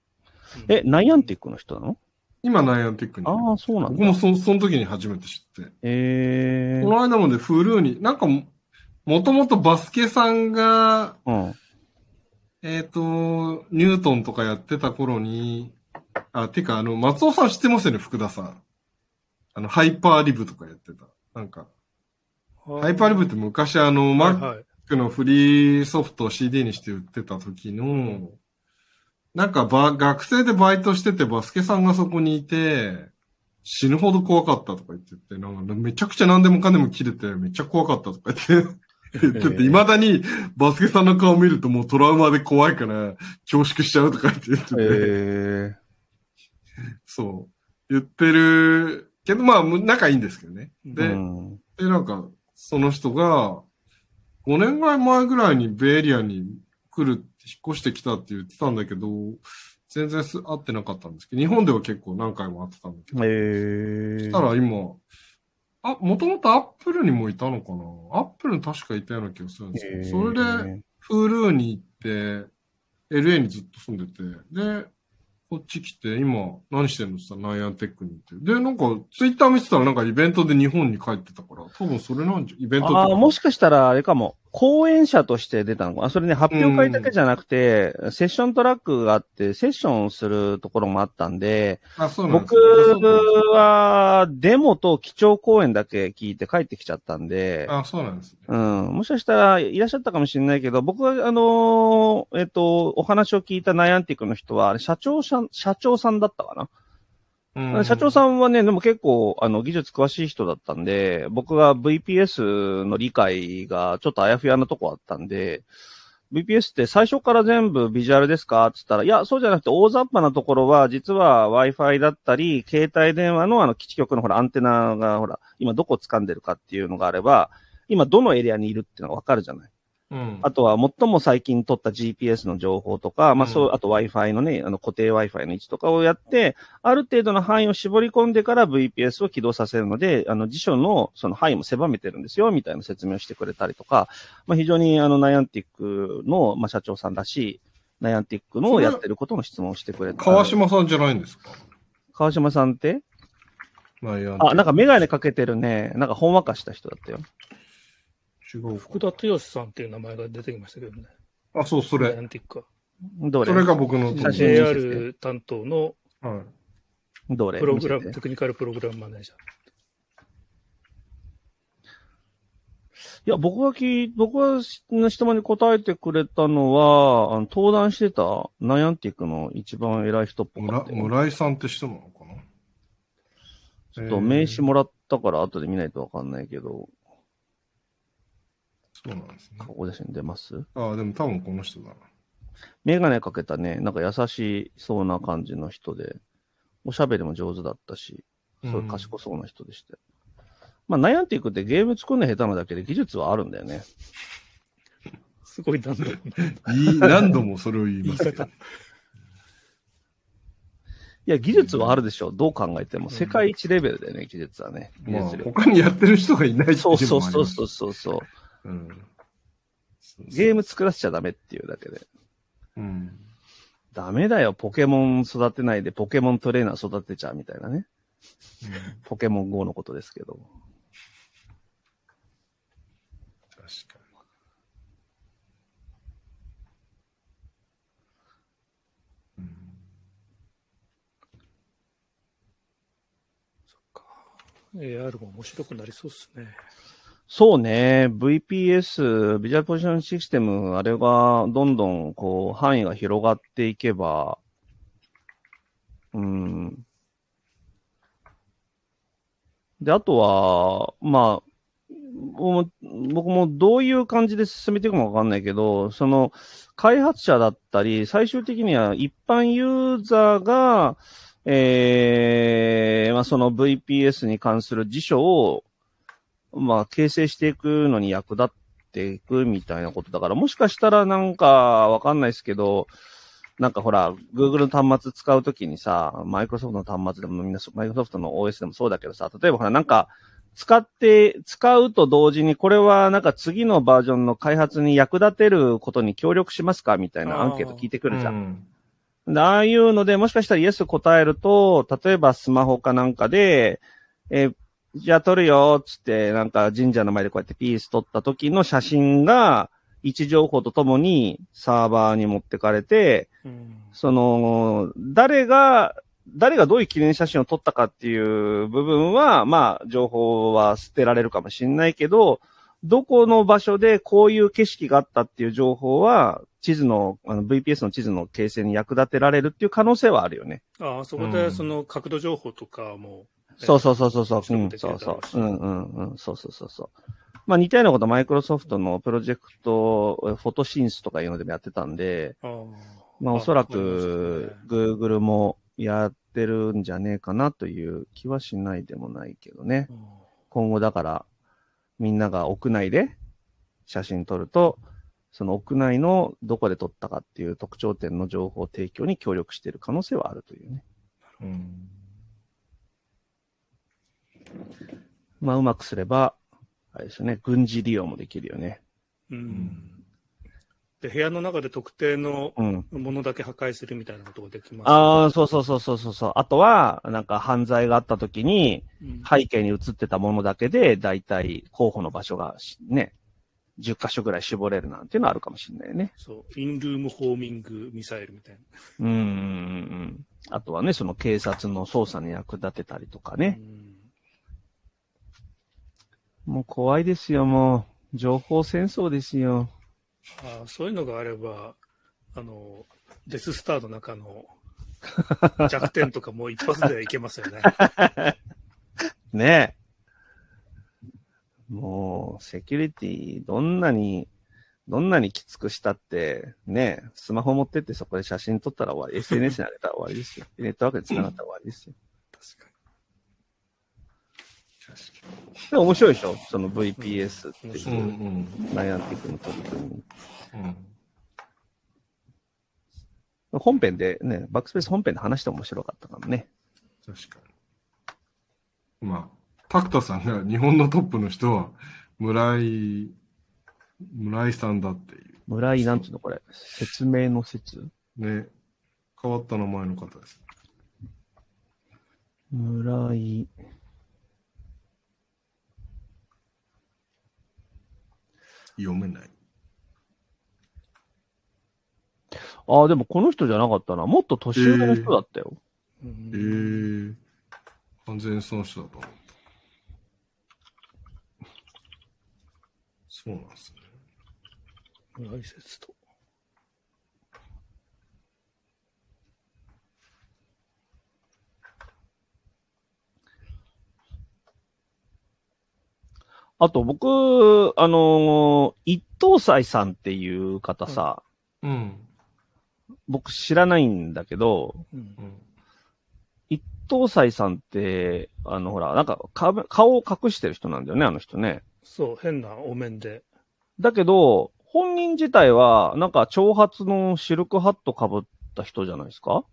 ナイアンティックの人なの？ 今ナイアンティックにいる。 そうなんだ。 僕もその時に初めて知って。この間までフルーに、なんかもともとバスケさんが、ニュートンとかやってた頃に、てか松尾さん知ってますよね、福田さん。ハイパーリブとかやってた。なんか、ハイパーリブって昔Mac のフリーソフトを CD にして売ってた時の、なんか学生でバイトしててバスケさんがそこにいて、死ぬほど怖かったとか言ってて、なんかめちゃくちゃ何でもかんでも切れてめっちゃ怖かったとか言ってて、未だにバスケさんの顔見るともうトラウマで怖いから恐縮しちゃうとか言ってて、そう。言ってるけど、まあ仲いいんですけどね。で、なんかその人が5年ぐらい前ぐらいにベイエリアに来る、引っ越してきたって言ってたんだけど、全然会ってなかったんですけど、日本では結構何回も会ってたんだけど。そしたら今、もともとアップルにもいたのかな？アップルに確かいたような気がするんですけど、それで、フルーに行って、LA にずっと住んでて、で、こっち来て、今、何してんのって言ったらナイアンテックに行って。で、なんか、ツイッター見てたらなんかイベントで日本に帰ってたから、多分それなんじゃ、イベントとか。 もしかしたらあれかも、講演者として出たのかな。それね、発表会だけじゃなくて、セッショントラックがあって、セッションするところもあったんで、 そうなんです僕は、デモと基調講演だけ聞いて帰ってきちゃったんで、 そうなんですね。 もしかしたらいらっしゃったかもしれないけど、僕はお話を聞いたナイアンティックの人は、社長さんだったかな。社長さんはね、でも結構、技術詳しい人だったんで、僕が VPS の理解がちょっとあやふやなとこあったんで、VPS って最初から全部ビジュアルですかって言ったら、いや、そうじゃなくて大雑把なところは、実は Wi-Fi だったり、携帯電話の基地局のアンテナが今どこ掴んでるかっていうのがあれば、今どのエリアにいるっていうのがわかるじゃない。あとは最も最近取った GPS の情報とか、あと Wi-Fi のね、固定 Wi-Fi の位置とかをやって、ある程度の範囲を絞り込んでから VPS を起動させるので、辞書のその範囲も狭めてるんですよ、みたいな説明をしてくれたりとか、非常にナイアンティックの、社長さんらしい、ナイアンティックのやってることの質問をしてくれた。 川島さんじゃないんですか？ 川島さんってなんかメガネかけてるね、なんかほんわかした人だったよ。 福田剛さんっていう名前が出てきましたけどね。 そう、それ。 ナイアンティックは。 どれ？ それが僕の写真 AR 担当の、 どれ？ テクニカルプログラムマネージャー。 いや、僕の質問に答えてくれたのは、登壇してたナイアンティックの一番偉い人っぽかった。 村井さんって人なのかな？ ちょっと名刺もらったから後で見ないとわかんないけど。 そうなんですね。 顔写真出ます？ でも多分この人だな。 メガネかけたね、なんか優しそうな感じの人で、おしゃべりも上手だったし、すごい賢そうな人でして。ナイアンティックってゲーム作るの下手なだけで技術はあるんだよね。 すごい何度もそれを言いますけど。 いや、技術はあるでしょう。どう考えても。世界一レベルだよね、技術はね。 他にやってる人がいないっていうのもあります。 そう。ゲーム作らせちゃダメっていうだけで。ダメだよ、ポケモン育てないでポケモントレーナー育てちゃうみたいなね。ポケモン GO のことですけど。 確かに。 そっか。AR も面白くなりそうですね。 そうね。VPS、ビジュアルポジションシステム、あれがどんどん範囲が広がっていけば、で、あとは、僕もどういう感じで進めていくかわかんないけど、その、開発者だったり、最終的には一般ユーザーが、 その VPS に関する辞書を、まあ、形成していくのに役立っていくみたいなことだから、もしかしたらなんかわかんないですけど、なんかほら、Google の端末使うときにさ、Microsoft の端末でもみんな、Microsoft の OS でもそうだけどさ、例えばほら、なんか、使うと同時に、これはなんか次のバージョンの開発に役立てることに協力しますかみたいなアンケート聞いてくるじゃん。でああいうので、もしかしたらイエス答えると、例えばスマホかなんかで、じゃあ撮るよ、つって、なんか神社の前でこうやってピース撮った時の写真が、位置情報とともにサーバーに持ってかれて、その、誰がどういう記念写真を撮ったかっていう部分は、まあ、情報は捨てられるかもしれないけど、どこの場所でこういう景色があったっていう情報は、VPS の地図の形成に役立てられるっていう可能性はあるよね。 ああ、そこでその角度情報とかも、 そう。そうそう。そう。まあ似たようなことマイクロソフトのプロジェクト、フォトシンスとかいうのでもやってたんで、まあおそらく Google もやってるんじゃねえかなという気はしないでもないけどね。今後だからみんなが屋内で写真撮ると、その屋内のどこで撮ったかっていう特徴点の情報提供に協力している可能性はあるというね。まあうまくすれば、あれですよね、軍事利用もできるよね。 で、部屋の中で特定のものだけ破壊するみたいなことができます、ね。 ああ、そう。あとは、なんか犯罪があった時に、背景に映ってたものだけで、だいたい候補の場所がね、10箇所ぐらい絞れるなんていうのはあるかもしれないね。 そう。インルームホーミングミサイルみたいな。 あとはね、その警察の捜査に役立てたりとかね。もう怖いですよ、もう。情報戦争ですよ。 そういうのがあれば、デススターの中の弱点とかもう一発でいけますよね。 ねえ。もう、セキュリティ、どんなにきつくしたって、ねえ、スマホ持ってってそこで写真撮ったら終わり。SNS に上げたら終わりですよ。ネットワークで繋がったら終わりですよ。 確かに。 でも面白いでしょその VPS っていうナイアンティックの取り組み。本編でね、バックスペース本編で話しても面白かったかもね。 確かに。まあ、タクタさんが日本のトップの人は村井さんだっていう。 村井なんつうのこれ。説明の説ね。変わった名前の方です。 村井。 読めない。 ああ、でもこの人じゃなかったな。もっと年上の人だったよ。 完全にその人だと思った。そうなんですね。 村井節と。 あと僕、一等斎さんっていう方さ、僕知らないんだけど、一等斎さんって、ほら、なんか顔を隠してる人なんだよね、あの人ね。 そう、変なお面で。 だけど、本人自体は、なんか長髪のシルクハット被った人じゃないですか？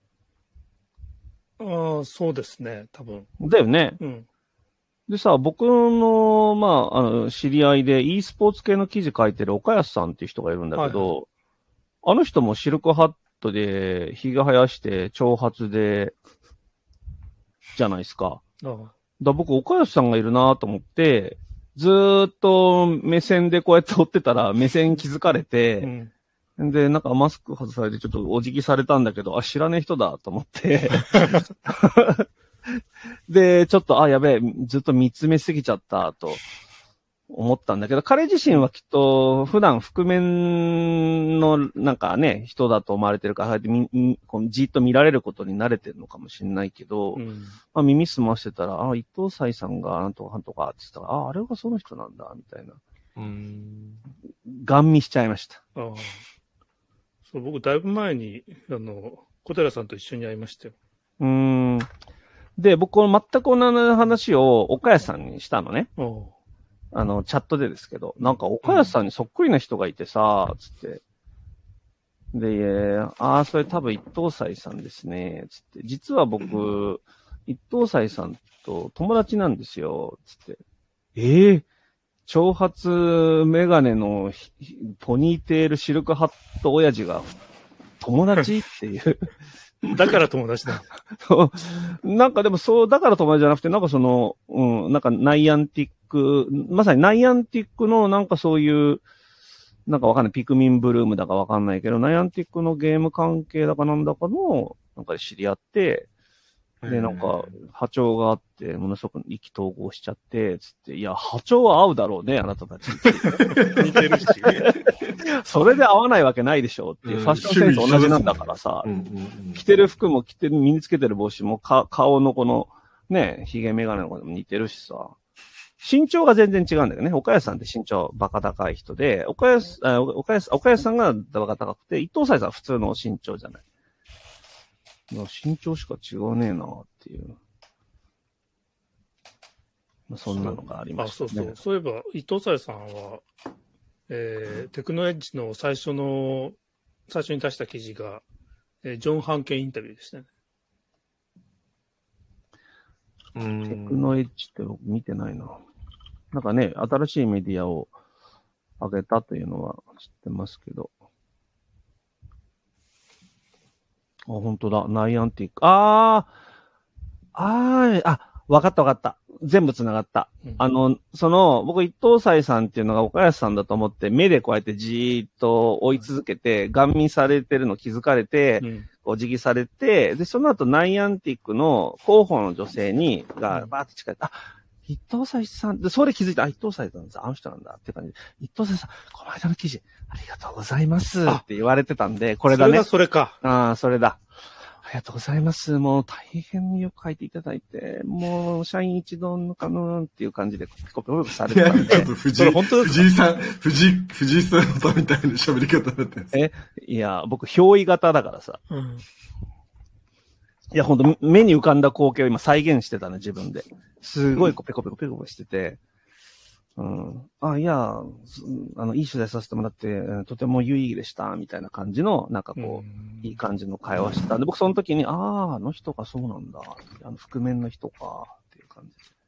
そうですね、多分。 だよね。でさ、僕の、まあ、知り合いで e スポーツ系の記事書いてる岡安さんっていう人がいるんだけど、あの人もシルクハットで、髭生やして、長髪で、じゃないですか。僕、岡安さんがいるなと思って、ずーっと目線でこうやって追ってたら、目線気づかれて、で、なんかマスク外されてちょっとお辞儀されたんだけど、知らねえ人だと思って、で、ちょっと、やべえ、ずっと見つめすぎちゃったと思ったんだけど、彼自身はきっと普段覆面のなんかね、人だと思われてるから、じっと見られることに慣れてるのかもしれないけど、まあ、耳澄ましてたら、伊藤斎さんがなんとかなんとかって言ったら、あれがその人なんだ、みたいな。ガン見しちゃいました。 そう、僕だいぶ前に、小寺さんと一緒に会いましたよ。 で、僕、この全く同じ話を岡谷さんにしたのね。 おうチャットでですけど、なんか岡谷さんにそっくりな人がいてさ、つって。で、それ多分一等斎さんですね、つって。実は僕、一等斎さんと友達なんですよ、つって。長髪メガネのポニーテールシルクハット親父が友達っていう。 だから友達だ。 なんかでもそう、だから友達じゃなくて、なんかなんかナイアンティック、まさにナイアンティックのなんかそういう、なんかわかんない、ピクミンブルームだかわかんないけど、ナイアンティックのゲーム関係だかなんだかの、なんかで知り合って、で、なんか、波長があって、ものすごく意気投合しちゃって、つって、いや、波長は合うだろうね、あなたたち。 似てるし。 それで合わないわけないでしょっていう、ファッションセンス同じなんだからさ、着てる服も身につけてる帽子も顔のこの、ね、髭メガネの子でも似てるしさ、身長が全然違うんだよね。岡安さんって身長バカ高い人で、岡安さんがバカ高くて、一等斎さんは普通の身長じゃない。身長しか違うねえなっていう。そんなのがありましたね。 そうそう。そういえば、伊藤斎さんは、テクノエッジの最初に出した記事が、ジョン・ハンケンインタビューでしたね。 テクノエッジって僕見てないな。なんかね、新しいメディアを上げたというのは知ってますけど。本当だ。ナイアンティック。わかった。全部繋がった。僕、一等斎さんっていうのが岡安さんだと思って、目でこうやってじーっと追い続けて、ガン見されてるの気づかれて、お辞儀されて、で、その後、ナイアンティックの候補の女性がバーって近い。一等斎さん、で、それ気づいた。一等斎さんです。あの人なんだって感じで。一等斎さん、この間の記事、ありがとうございますって言われてたんで、これだね。 それか。 それだ。ありがとうございます。もう大変によく書いていただいて、もう社員一同のかなっていう感じでピコピコされてたんで。 ちょっと藤井さんの歌みたいな喋り方になってるんです。 いや、僕、憑依型だからさ。いや、ほんと、目に浮かんだ光景を今再現してたね、自分で。すごいペコペコしてて。いや、いい取材させてもらって、とても有意義でした、みたいな感じの、なんかこう、いい感じの会話してたんで、僕その時に、あの人がそうなんだ、覆面の人か、っていう感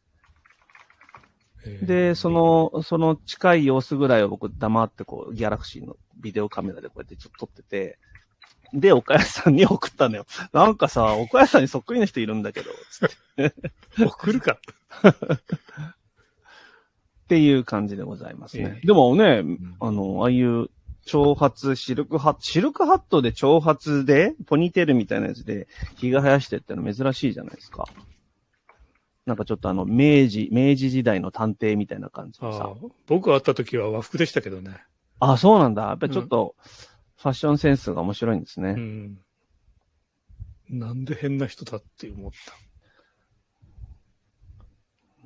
じで。その近い様子ぐらいを僕黙ってこう、ギャラクシーのビデオカメラでこうやってちょっと撮ってて、で、岡谷さんに送ったのよ。なんかさ、岡谷さんにそっくりな人いるんだけど、つって。 送るか。 っていう感じでございますね。でもね、ああいう長髪、シルクハットで長髪で、ポニーテールみたいなやつで、日が生やしてっての珍しいじゃないですか。なんかちょっと明治時代の探偵みたいな感じでさ。 僕が会った時は和服でしたけどね。 そうなんだ。やっぱりちょっと、ファッションセンスが面白いんですね。 なんで変な人だって思った。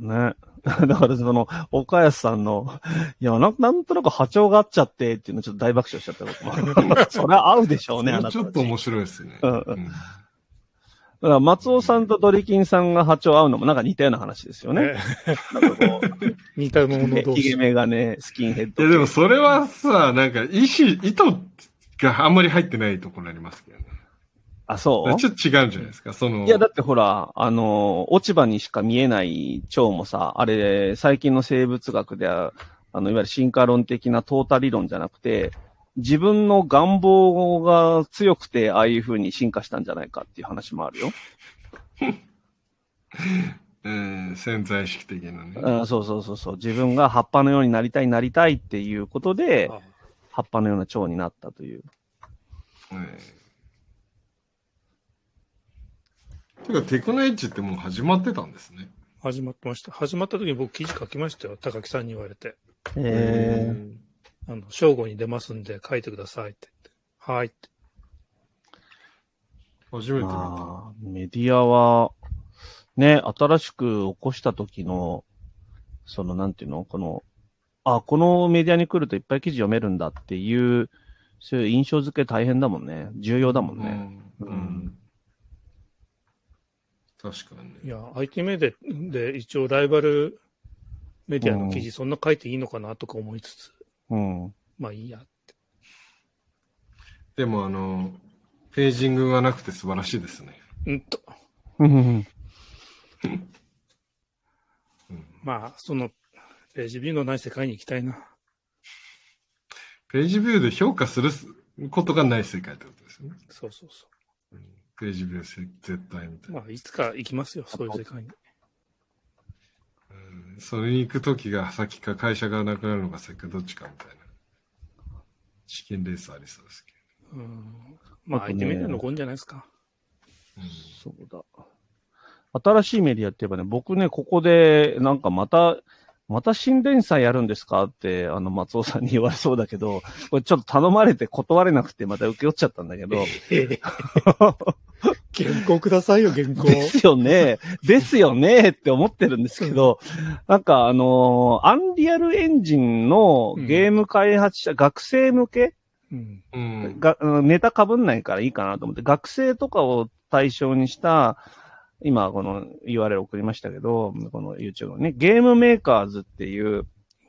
ね。だから岡安さんの、いや、なんとなく波長が合っちゃってっていうのちょっと大爆笑しちゃった僕も。それは合うでしょうね、あなた。 ちょっと面白いですね。 だから松尾さんとドリキンさんが波長合うのもなんか似たような話ですよね。なんかこう、 似たもの同士。 ヒゲメガネ、スキンヘッド。 でもそれはさ、なんか意図があんまり入ってないところになりますけどね。 そうちょっと違うんじゃないですか、 いや、だってほら、落ち葉にしか見えない蝶もさ、あれ、最近の生物学では、いわゆる進化論的な淘汰理論じゃなくて、自分の願望が強くて、ああいう風に進化したんじゃないかっていう話もあるよ。 潜在意識的なね。 そう。自分が葉っぱのようになりたいっていうことで、葉っぱのような蝶になったという。 てか、テクノエッジってもう始まってたんですね。 始まってました。始まった時に僕記事書きましたよ。高木さんに言われて。正午に出ますんで書いてくださいって言って。はいって。 初めて見た。 メディアは、ね、新しく起こした時の、なんていうのこのメディアに来るといっぱい記事読めるんだっていう、そういう印象付け大変だもんね。重要だもんね。 確かに。 いや、IT メディで一応ライバルメディアの記事そんな書いていいのかなとか思いつつ、 うん。 まあいいやって。 でもページングがなくて素晴らしいですね。 まあ、その、ページビューのない世界に行きたいな。 ページビューで評価することがない世界ってことですよね。 そうそうそう。 ページビュー絶対みたいな。 まあ、いつか行きますよ、そういう世界に。 それに行くときが先か会社がなくなるのが先かどっちかみたいな。試験レースありそうですけど。 まあ、IT メディアのゴンじゃないですか。 そうだ。新しいメディアって言えばね、僕ね、ここで、なんかまた新連載やるんですかって、松尾さんに言われそうだけど、これちょっと頼まれて断れなくて、また受け負っちゃったんだけど。 原稿くださいよ、原稿。 ですよね。ですよねって思ってるんですけど、なんかアンリアルエンジンのゲーム開発者、学生向け、ネタ被んないからいいかなと思って、学生とかを対象にした、今この URL 送りましたけど、この YouTube のね、ゲームメーカーズっていう、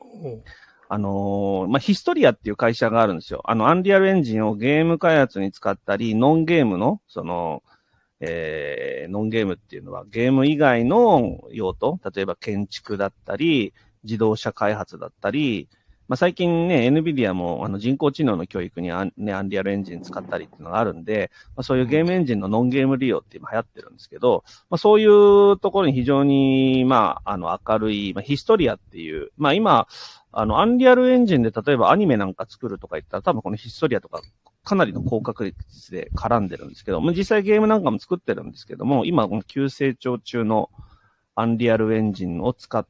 ヒストリアっていう会社があるんですよ。アンリアルエンジンをゲーム開発に使ったり、ノンゲームの、ノンゲームっていうのはゲーム以外の用途、例えば建築だったり、自動車開発だったり、最近ね、NVIDIA も人工知能の教育にアンリアルエンジン使ったりっていうのがあるんで、そういうゲームエンジンのノンゲーム利用って今流行ってるんですけど、そういうところに非常に、明るい、ヒストリアっていう、今、アンリアルエンジンで例えばアニメなんか作るとか言ったら多分このヒストリアとかかなりの高確率で絡んでるんですけど、実際ゲームなんかも作ってるんですけども、今この急成長中のアンリアルエンジンを使った、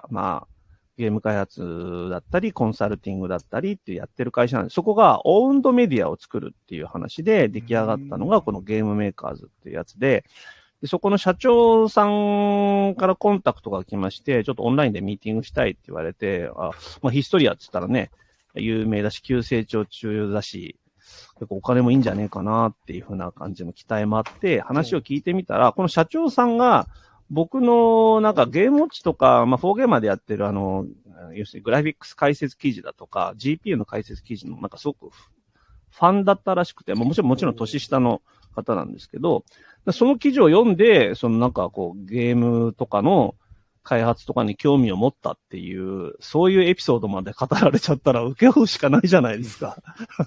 ゲーム開発だったり、コンサルティングだったりってやってる会社なんで、そこがオウンドメディアを作るっていう話で出来上がったのがこのゲームメーカーズっていうやつで、そこの社長さんからコンタクトが来まして、ちょっとオンラインでミーティングしたいって言われて、ヒストリアって言ったらね、有名だし、急成長中だし、結構お金もいいんじゃねえかなっていう風な感じの期待もあって、話を聞いてみたら、この社長さんが、僕のなんかゲームウォッチとか、4ゲーマーでやってる要するにグラフィックス解説記事だとか、GPU の解説記事のなんかすごくファンだったらしくて、もちろん年下の方なんですけど、その記事を読んで、なんかゲームとかの開発とかに興味を持ったっていう、そういうエピソードまで語られちゃったら受け負うしかないじゃないですか。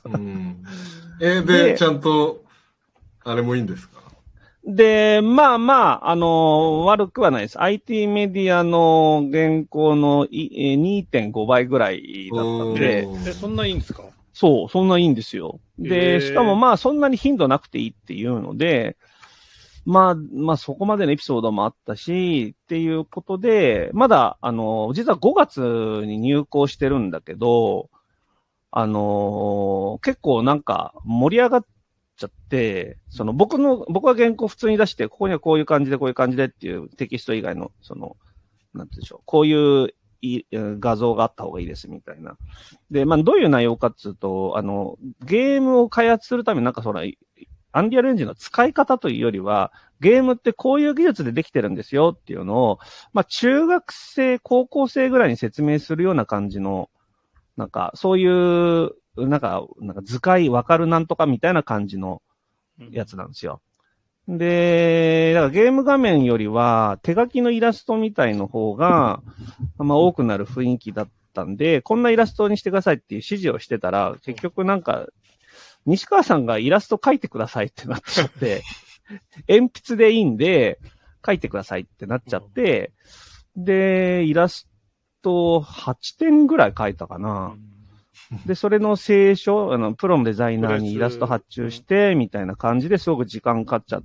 で、ちゃんと、あれもいいんですか？ で、悪くはないです。IT メディアの原稿の 2.5 倍ぐらいだったんで。 そんないいんですか？ そう、そんないいんですよ。で、しかもそんなに頻度なくていいっていうので、そこまでのエピソードもあったし、っていうことで、まだ、実は5月に入稿してるんだけど、結構なんか盛り上がっちゃって、僕は原稿普通に出して、ここにはこういう感じでっていうテキスト以外の、なんていうんでしょう、こういう画像があった方がいいですみたいな。で、どういう内容かっていうと、ゲームを開発するためになんかアンリアルエンジンの使い方というよりは、ゲームってこういう技術でできてるんですよっていうのを、中学生、高校生ぐらいに説明するような感じの、なんか、そういう、なんか図解わかるなんとかみたいな感じのやつなんですよ。で、だからゲーム画面よりは手書きのイラストみたいの方が、多くなる雰囲気だったんで、こんなイラストにしてくださいっていう指示をしてたら、結局なんか、西川さんがイラスト描いてくださいってなっちゃって、鉛筆でいいんで、描いてくださいってなっちゃって、で、イラスト8点ぐらい描いたかな。で、それの清書、プロのデザイナーにイラスト発注して、みたいな感じですごく時間かかっちゃって、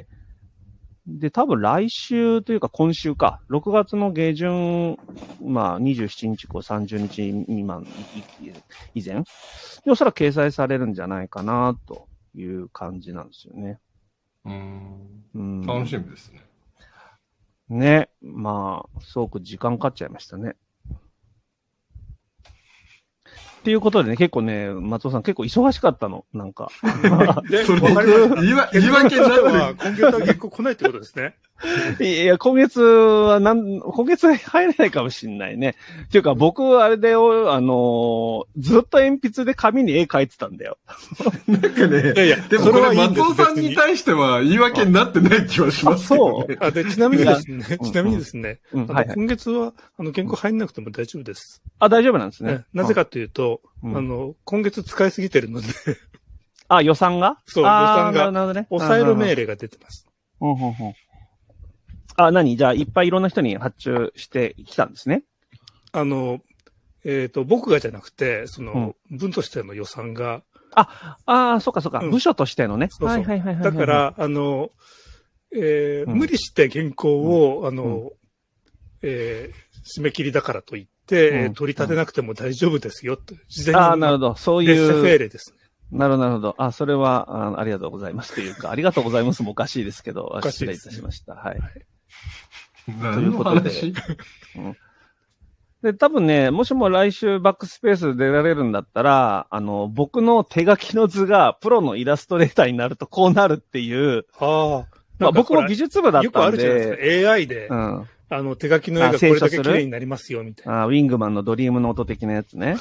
で、多分来週というか今週か、6月の下旬、27日以降30日未満以前、おそらく掲載されるんじゃないかな、という感じなんですよね。 楽しみですね。 ね。すごく時間かかっちゃいましたね。っていうことでね、結構ね、松尾さん結構忙しかったの、なんか。 で、わかりました。言い訳になるは、コンピューター原稿来ないってことですね。 いや、今月入れないかもしんないね。っていうか、僕、あれだよ、ずっと鉛筆で紙に絵描いてたんだよ。 なんかね、 いやいや、 でもこれ松尾さんに対しては言い訳になってない気はしますけどね。 で、ちなみにですね、 はいはい、 今月は、原稿入んなくても大丈夫です。 大丈夫なんですね。 なぜかというと、今月使いすぎてるので。 予算がそう、予算が、 ね、 抑える命令が出てます。 じゃあ、いっぱいいろんな人に発注してきたんですね。 僕がじゃなくて、文としての予算が。 そうか。部署としてのね。 そう。だから、無理して原稿を、締め切りだからといって、取り立てなくても大丈夫ですよ、と。事前に。 なるほど。そういう。 列車命令ですね。 なるほど。それは、ありがとうございますというか、ありがとうございますもおかしいですけど、失礼いたしました。はい。 ということで。 で、多分ね、もしも来週バックスペース出られるんだったら、僕の手書きの図がプロのイラストレーターになるとこうなるっていう。僕も美術部だったんで。 よくあるじゃないですか。AI で。手書きの絵がこれだけ綺麗になりますよ、みたいな。 ウィングマンのドリームノート的なやつね。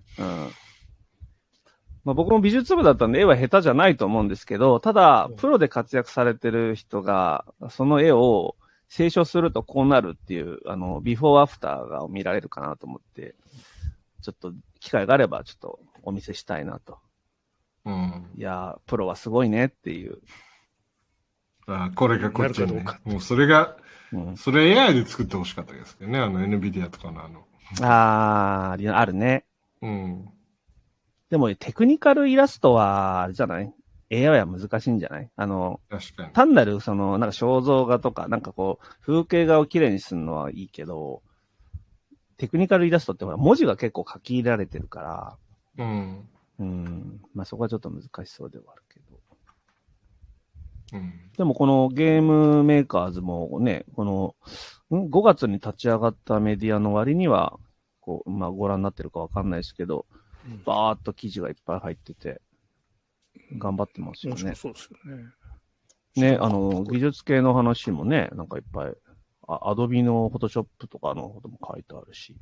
僕も美術部だったんで絵は下手じゃないと思うんですけど、ただ、プロで活躍されてる人が、その絵を清書するとこうなるっていう、ビフォーアフターが見られるかなと思って、ちょっと機会があればちょっとお見せしたいなと。いや、プロはすごいねっていう。 これがこっちね。もうそれが、それ AI で作ってほしかったですけどね、NVIDIA とかのあるね。でも、テクニカルイラストは、あれじゃない ?AI は難しいんじゃない確かに。 単なる、なんか肖像画とか、なんかこう、風景画をきれいにするのはいいけど、テクニカルイラストってほら、文字が結構書き入れられてるから、そこはちょっと難しそうではあるけど。でもこのゲームメーカーズもね、5月に立ち上がったメディアの割には、ご覧になってるかわかんないですけど、バーっと記事がいっぱい入ってて、頑張ってますよね。 面白そうですよね。 ね、技術系の話もね、なんかいっぱい、アドビのフォトショップとかのことも書いてあるし。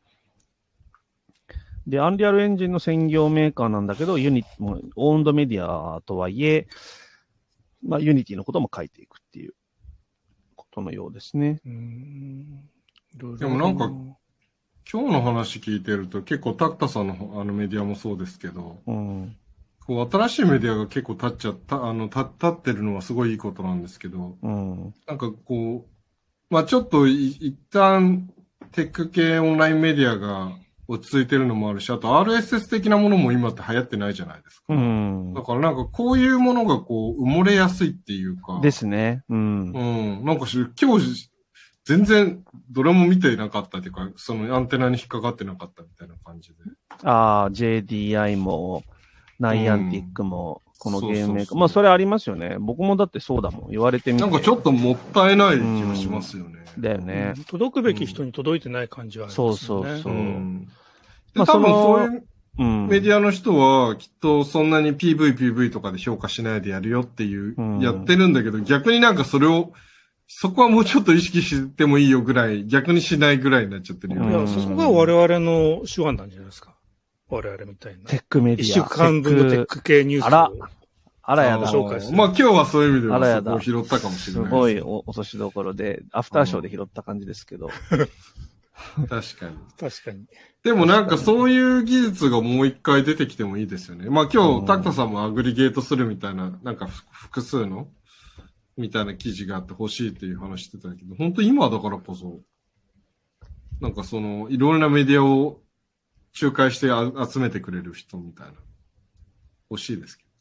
で、アンリアルエンジンの専業メーカーなんだけど、オウンドメディアとはいえ、ユニティのことも書いていくっていうことのようですね。 でもなんか、今日の話聞いてると結構タクタさんのメディアもそうですけど、こう新しいメディアが結構立ってるのはすごいいいことなんですけど、なんかこう、ちょっと一旦テック系オンラインメディアが落ち着いてるのもあるし、あと RSS 的なものも今って流行ってないじゃないですか。だからなんかこういうものがこう埋もれやすいっていうか。 ですね。 なんか今日全然どれも見てなかったっていうか、そのアンテナに引っかかってなかったみたいな感じで。 JDI も、ナイアンティックも、このゲームメーカー。それありますよね。僕もだってそうだもん。言われてみて。 なんかちょっともったいない気がしますよね。 だよね。 届くべき人に届いてない感じはありますよね。 多分そういうメディアの人は、きっとそんなに PV とかで評価しないでやるよっていう、やってるんだけど、逆になんかそこはもうちょっと意識してもいいよぐらい、逆にしないぐらいになっちゃってるよね。 いや、そこが我々の手腕なんじゃないですか。我々みたいな。 テックメディア。 一週間分のテック系ニュースを。 あらやだ。 紹介する。今日はそういう意味ではそこを拾ったかもしれない。 すごい落としどころで、アフターショーで拾った感じですけど。 確かに。 でもなんかそういう技術がもう一回出てきてもいいですよね。今日、タクタさんもアグリゲートするみたいな、なんか複数のみたいな記事があって欲しいっていう話してたけど、本当今だからこそ、なんかいろんなメディアを仲介して集めてくれる人みたいな、欲しいですけ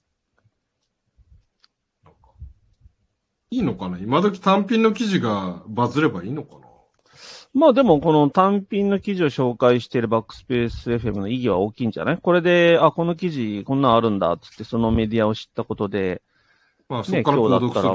ど。なんかいいのかな今時単品の記事がバズればいいのかなでもこの単品の記事を紹介しているバックスペース FM の意義は大きいんじゃないこれで、この記事こんなんあるんだっつってそのメディアを知ったことで、 そこから購読するって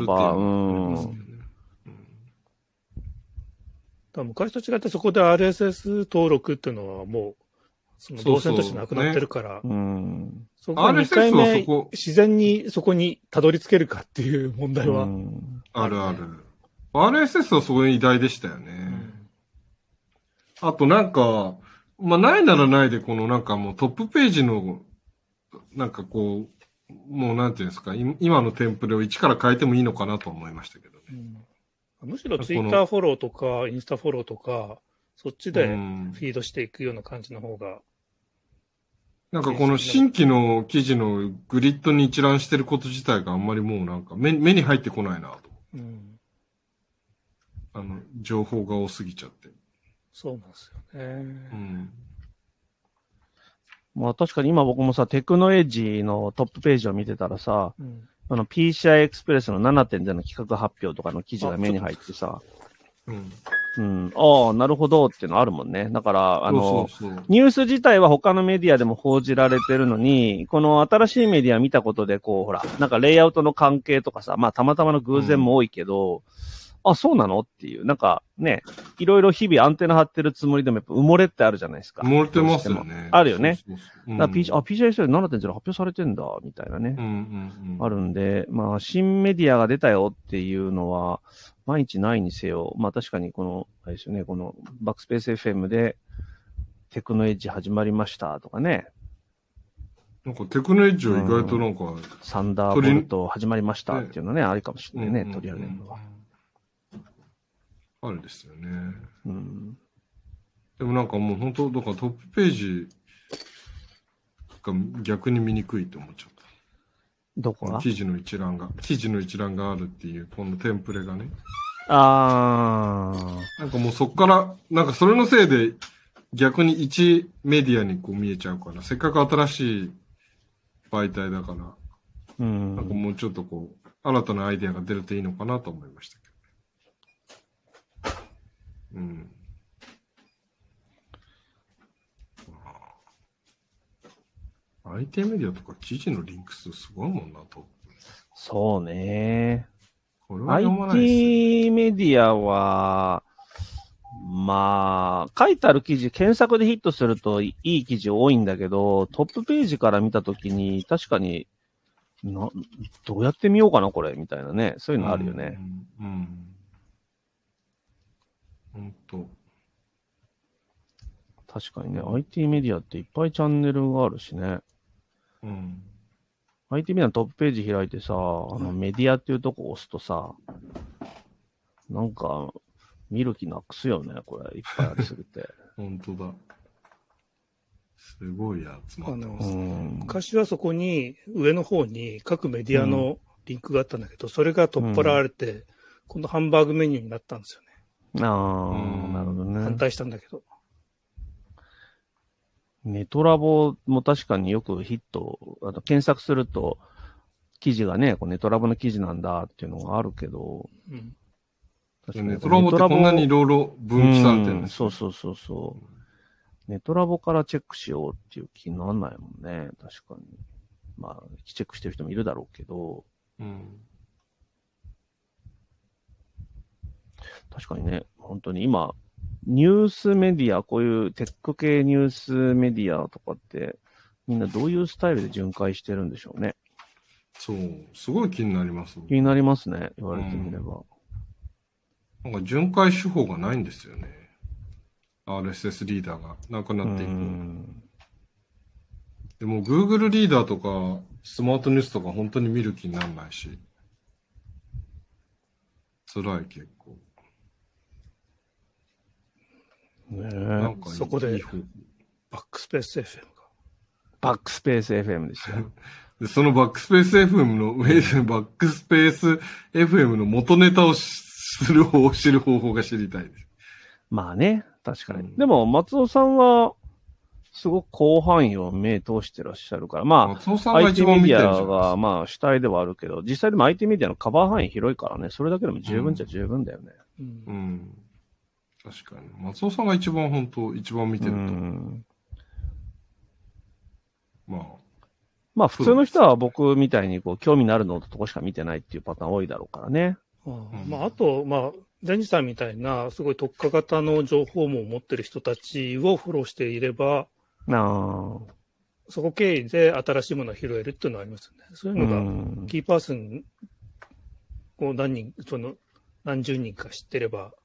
いう。昔と違ってそこで RSS 登録っていうのはもう、その動線としてなくなってるから、そこは2回目、自然にそこにたどり着けるかっていう問題は。 ある。 RSS はすごい偉大でしたよね。あとなんか、まあ、ないならないで、このなんかもうトップページの、なんかこう、もうなんていうんですか、今のテンプレを一から変えてもいいのかなと思いましたけどね。 むしろツイッターフォローとか、インスタフォローとか、そっちでフィードしていくような感じの方が。 なんかこの新規の記事のグリッドに一覧してること自体があんまりもうなんか目に入ってこないなと。情報が多すぎちゃって。 そうなんですよね。 まあ確かに今僕もさ、テクノエッジのトップページを見てたらさ、PCI エクスプレスの 7.0 の企画発表とかの記事が目に入ってさ、ああ、なるほどっていうのあるもんね。だから、ニュース自体は他のメディアでも報じられてるのに、この新しいメディア見たことで、こう、ほら、なんかレイアウトの関係とかさ、まあたまたまの偶然も多いけど、あ、そうなのっていう、なんかね、いろいろ日々アンテナ張ってるつもりでもやっぱ埋もれってあるじゃないですか。 埋もれてますよね。 あるよね。PCI 7.0 発表されてんだ、みたいなね。あるんで、まあ、新メディアが出たよっていうのは、毎日ないにせよ、まあ確かにこの、あれですよね、このバックスペース FM でテクノエッジ始まりましたとかね。 なんかテクノエッジは意外となんか、 サンダーボルト始まりましたっていうのね、ありかもしれないね、取り上げるのは。 あれですよね。でもなんかもう本当、だからトップページが逆に見にくいと思っちゃった。 どこが？ 記事の一覧があるっていう、このテンプレがね。なんかもうそっから、なんかそれのせいで逆に一メディアにこう見えちゃうから、せっかく新しい媒体だから、なんかもうちょっとこう、新たなアイデアが出るといいのかなと思いましたけど。IT メディアとか記事のリンク数すごいもんなと。 そうね。 これは読まないです IT メディアは、まあ、書いてある記事、検索でヒットするといい記事多いんだけど、トップページから見たときに、確かに、どうやって見ようかな、これ、みたいなね。そういうのあるよね。 本当。 確かにね、IT メディアっていっぱいチャンネルがあるしね。IT メディアのトップページ開いてさ、メディアっていうとこ押すとさ、なんか、見る気なくすよね、これ。いっぱいありすぎて。 本当だ。すごい集まってますね。 昔はそこに、上の方に各メディアのリンクがあったんだけど、それが取っ払われて、このハンバーグメニューになったんですよね。 なるほどね。 反対したんだけど。 ネトラボも確かによくヒット、検索すると、記事がね、こうネトラボの記事なんだっていうのがあるけど、 ネトラボってこんなにいろいろ分岐されてるんですね。そう。ネトラボからチェックしようっていう気にならないもんね、確かに。まあ、チェックしてる人もいるだろうけど、確かにね、本当に今、ニュースメディア、こういうテック系ニュースメディアとかって、みんなどういうスタイルで巡回してるんでしょうね。 そう、すごい気になります。 気になりますね、言われてみれば。 なんか巡回手法がないんですよね。RSS リーダーがなくなっていく。でも Google リーダーとかスマートニュースとか本当に見る気にならないし。辛い結構。 なんかそこで、バックスペース FM が。 バックスペース FM ですよ。 でそのバックスペース FM の、バックスペース FM の元ネタを知る方法が知りたいです。 まあね、確かに。でも、松尾さんは、すごく広範囲を目通してらっしゃるから、まあ、 松尾さんが一番見てるじゃん。 IT メディアが、まあ、主体ではあるけど、実際でも IT メディアのカバー範囲広いからね、それだけでも十分じゃ十分だよね。 確かに。松尾さんが一番見てると。 まあ、普通の人は僕みたいにこう興味のあるのとこしか見てないっていうパターン多いだろうからね。 まあ、あと、まあ、デンジさんみたいな、すごい特化型の情報網を持ってる人たちをフォローしていれば、そこ経由で新しいものを拾えるっていうのはありますよね。そういうのが、キーパーソンを何何十人か知ってれば、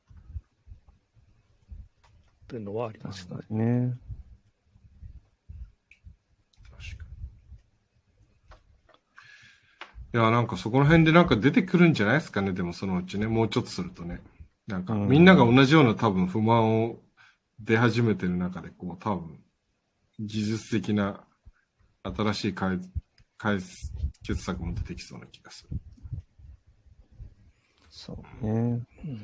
というのはありますね。 確かにね。 いや、なんかそこら辺でなんか出てくるんじゃないですかね、でもそのうちね、もうちょっとするとね。なんか、みんなが同じような多分不満を出始めてる中で、こう多分、技術的な新しい解決策も出てきそうな気がする。 そうね。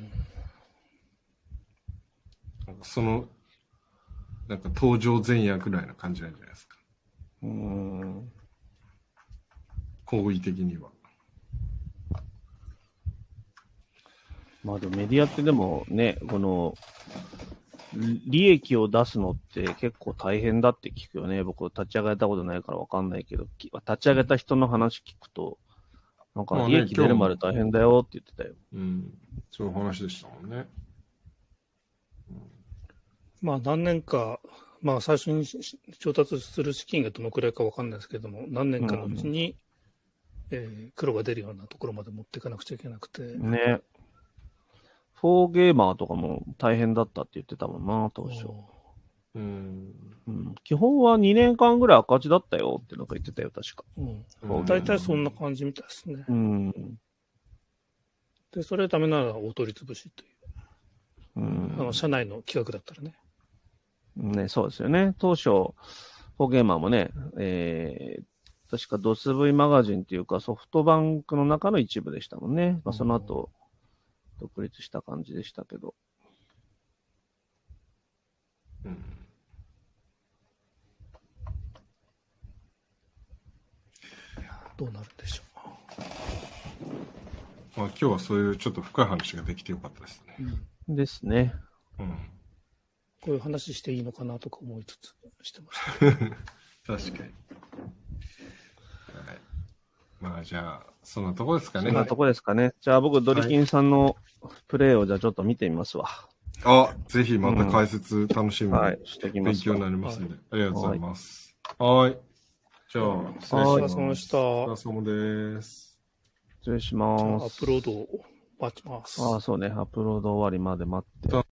なんかその、なんか登場前夜ぐらいな感じなんじゃないですか。行為的には。 まあでもメディアってでもね、この、利益を出すのって結構大変だって聞くよね。僕立ち上げたことないからわかんないけど、立ち上げた人の話聞くと、なんか利益出るまで大変だよって言ってたよ。 そういう話でしたもんね。 まあ何年か、まあ最初に調達する資金がどのくらいかわかんないですけども、何年かのうちに、黒が出るようなところまで持っていかなくちゃいけなくて。 ね。フォーゲーマーとかも大変だったって言ってたもんな、当初。基本は2年間ぐらい赤字だったよってなんか言ってたよ、確か。 大体そんな感じみたいですね。で、それダメならお取り潰しという。社内の企画だったらね。 ね、そうですよね。当初、フォーゲーマーもね、確かドス V マガジンっていうかソフトバンクの中の一部でしたもんね。まあ、その後、独立した感じでしたけど。 どうなるんでしょう。まあ今日はそういうちょっと深い話ができてよかったですね。 ですね。 こういう話していいのかなとか思いつつしてました。 確かに。まあじゃあ、そんなとこですかね。 そんなとこですかね。じゃあ僕、ドリキンさんのプレイをじゃあちょっと見てみますわ。 ぜひまた解説楽しみに、勉強になりますので、ありがとうございます。はい。じゃあ、 失礼しました。 お疲れ様です。 失礼します。 アップロードを待ちます。 そうね。アップロード終わりまで待って。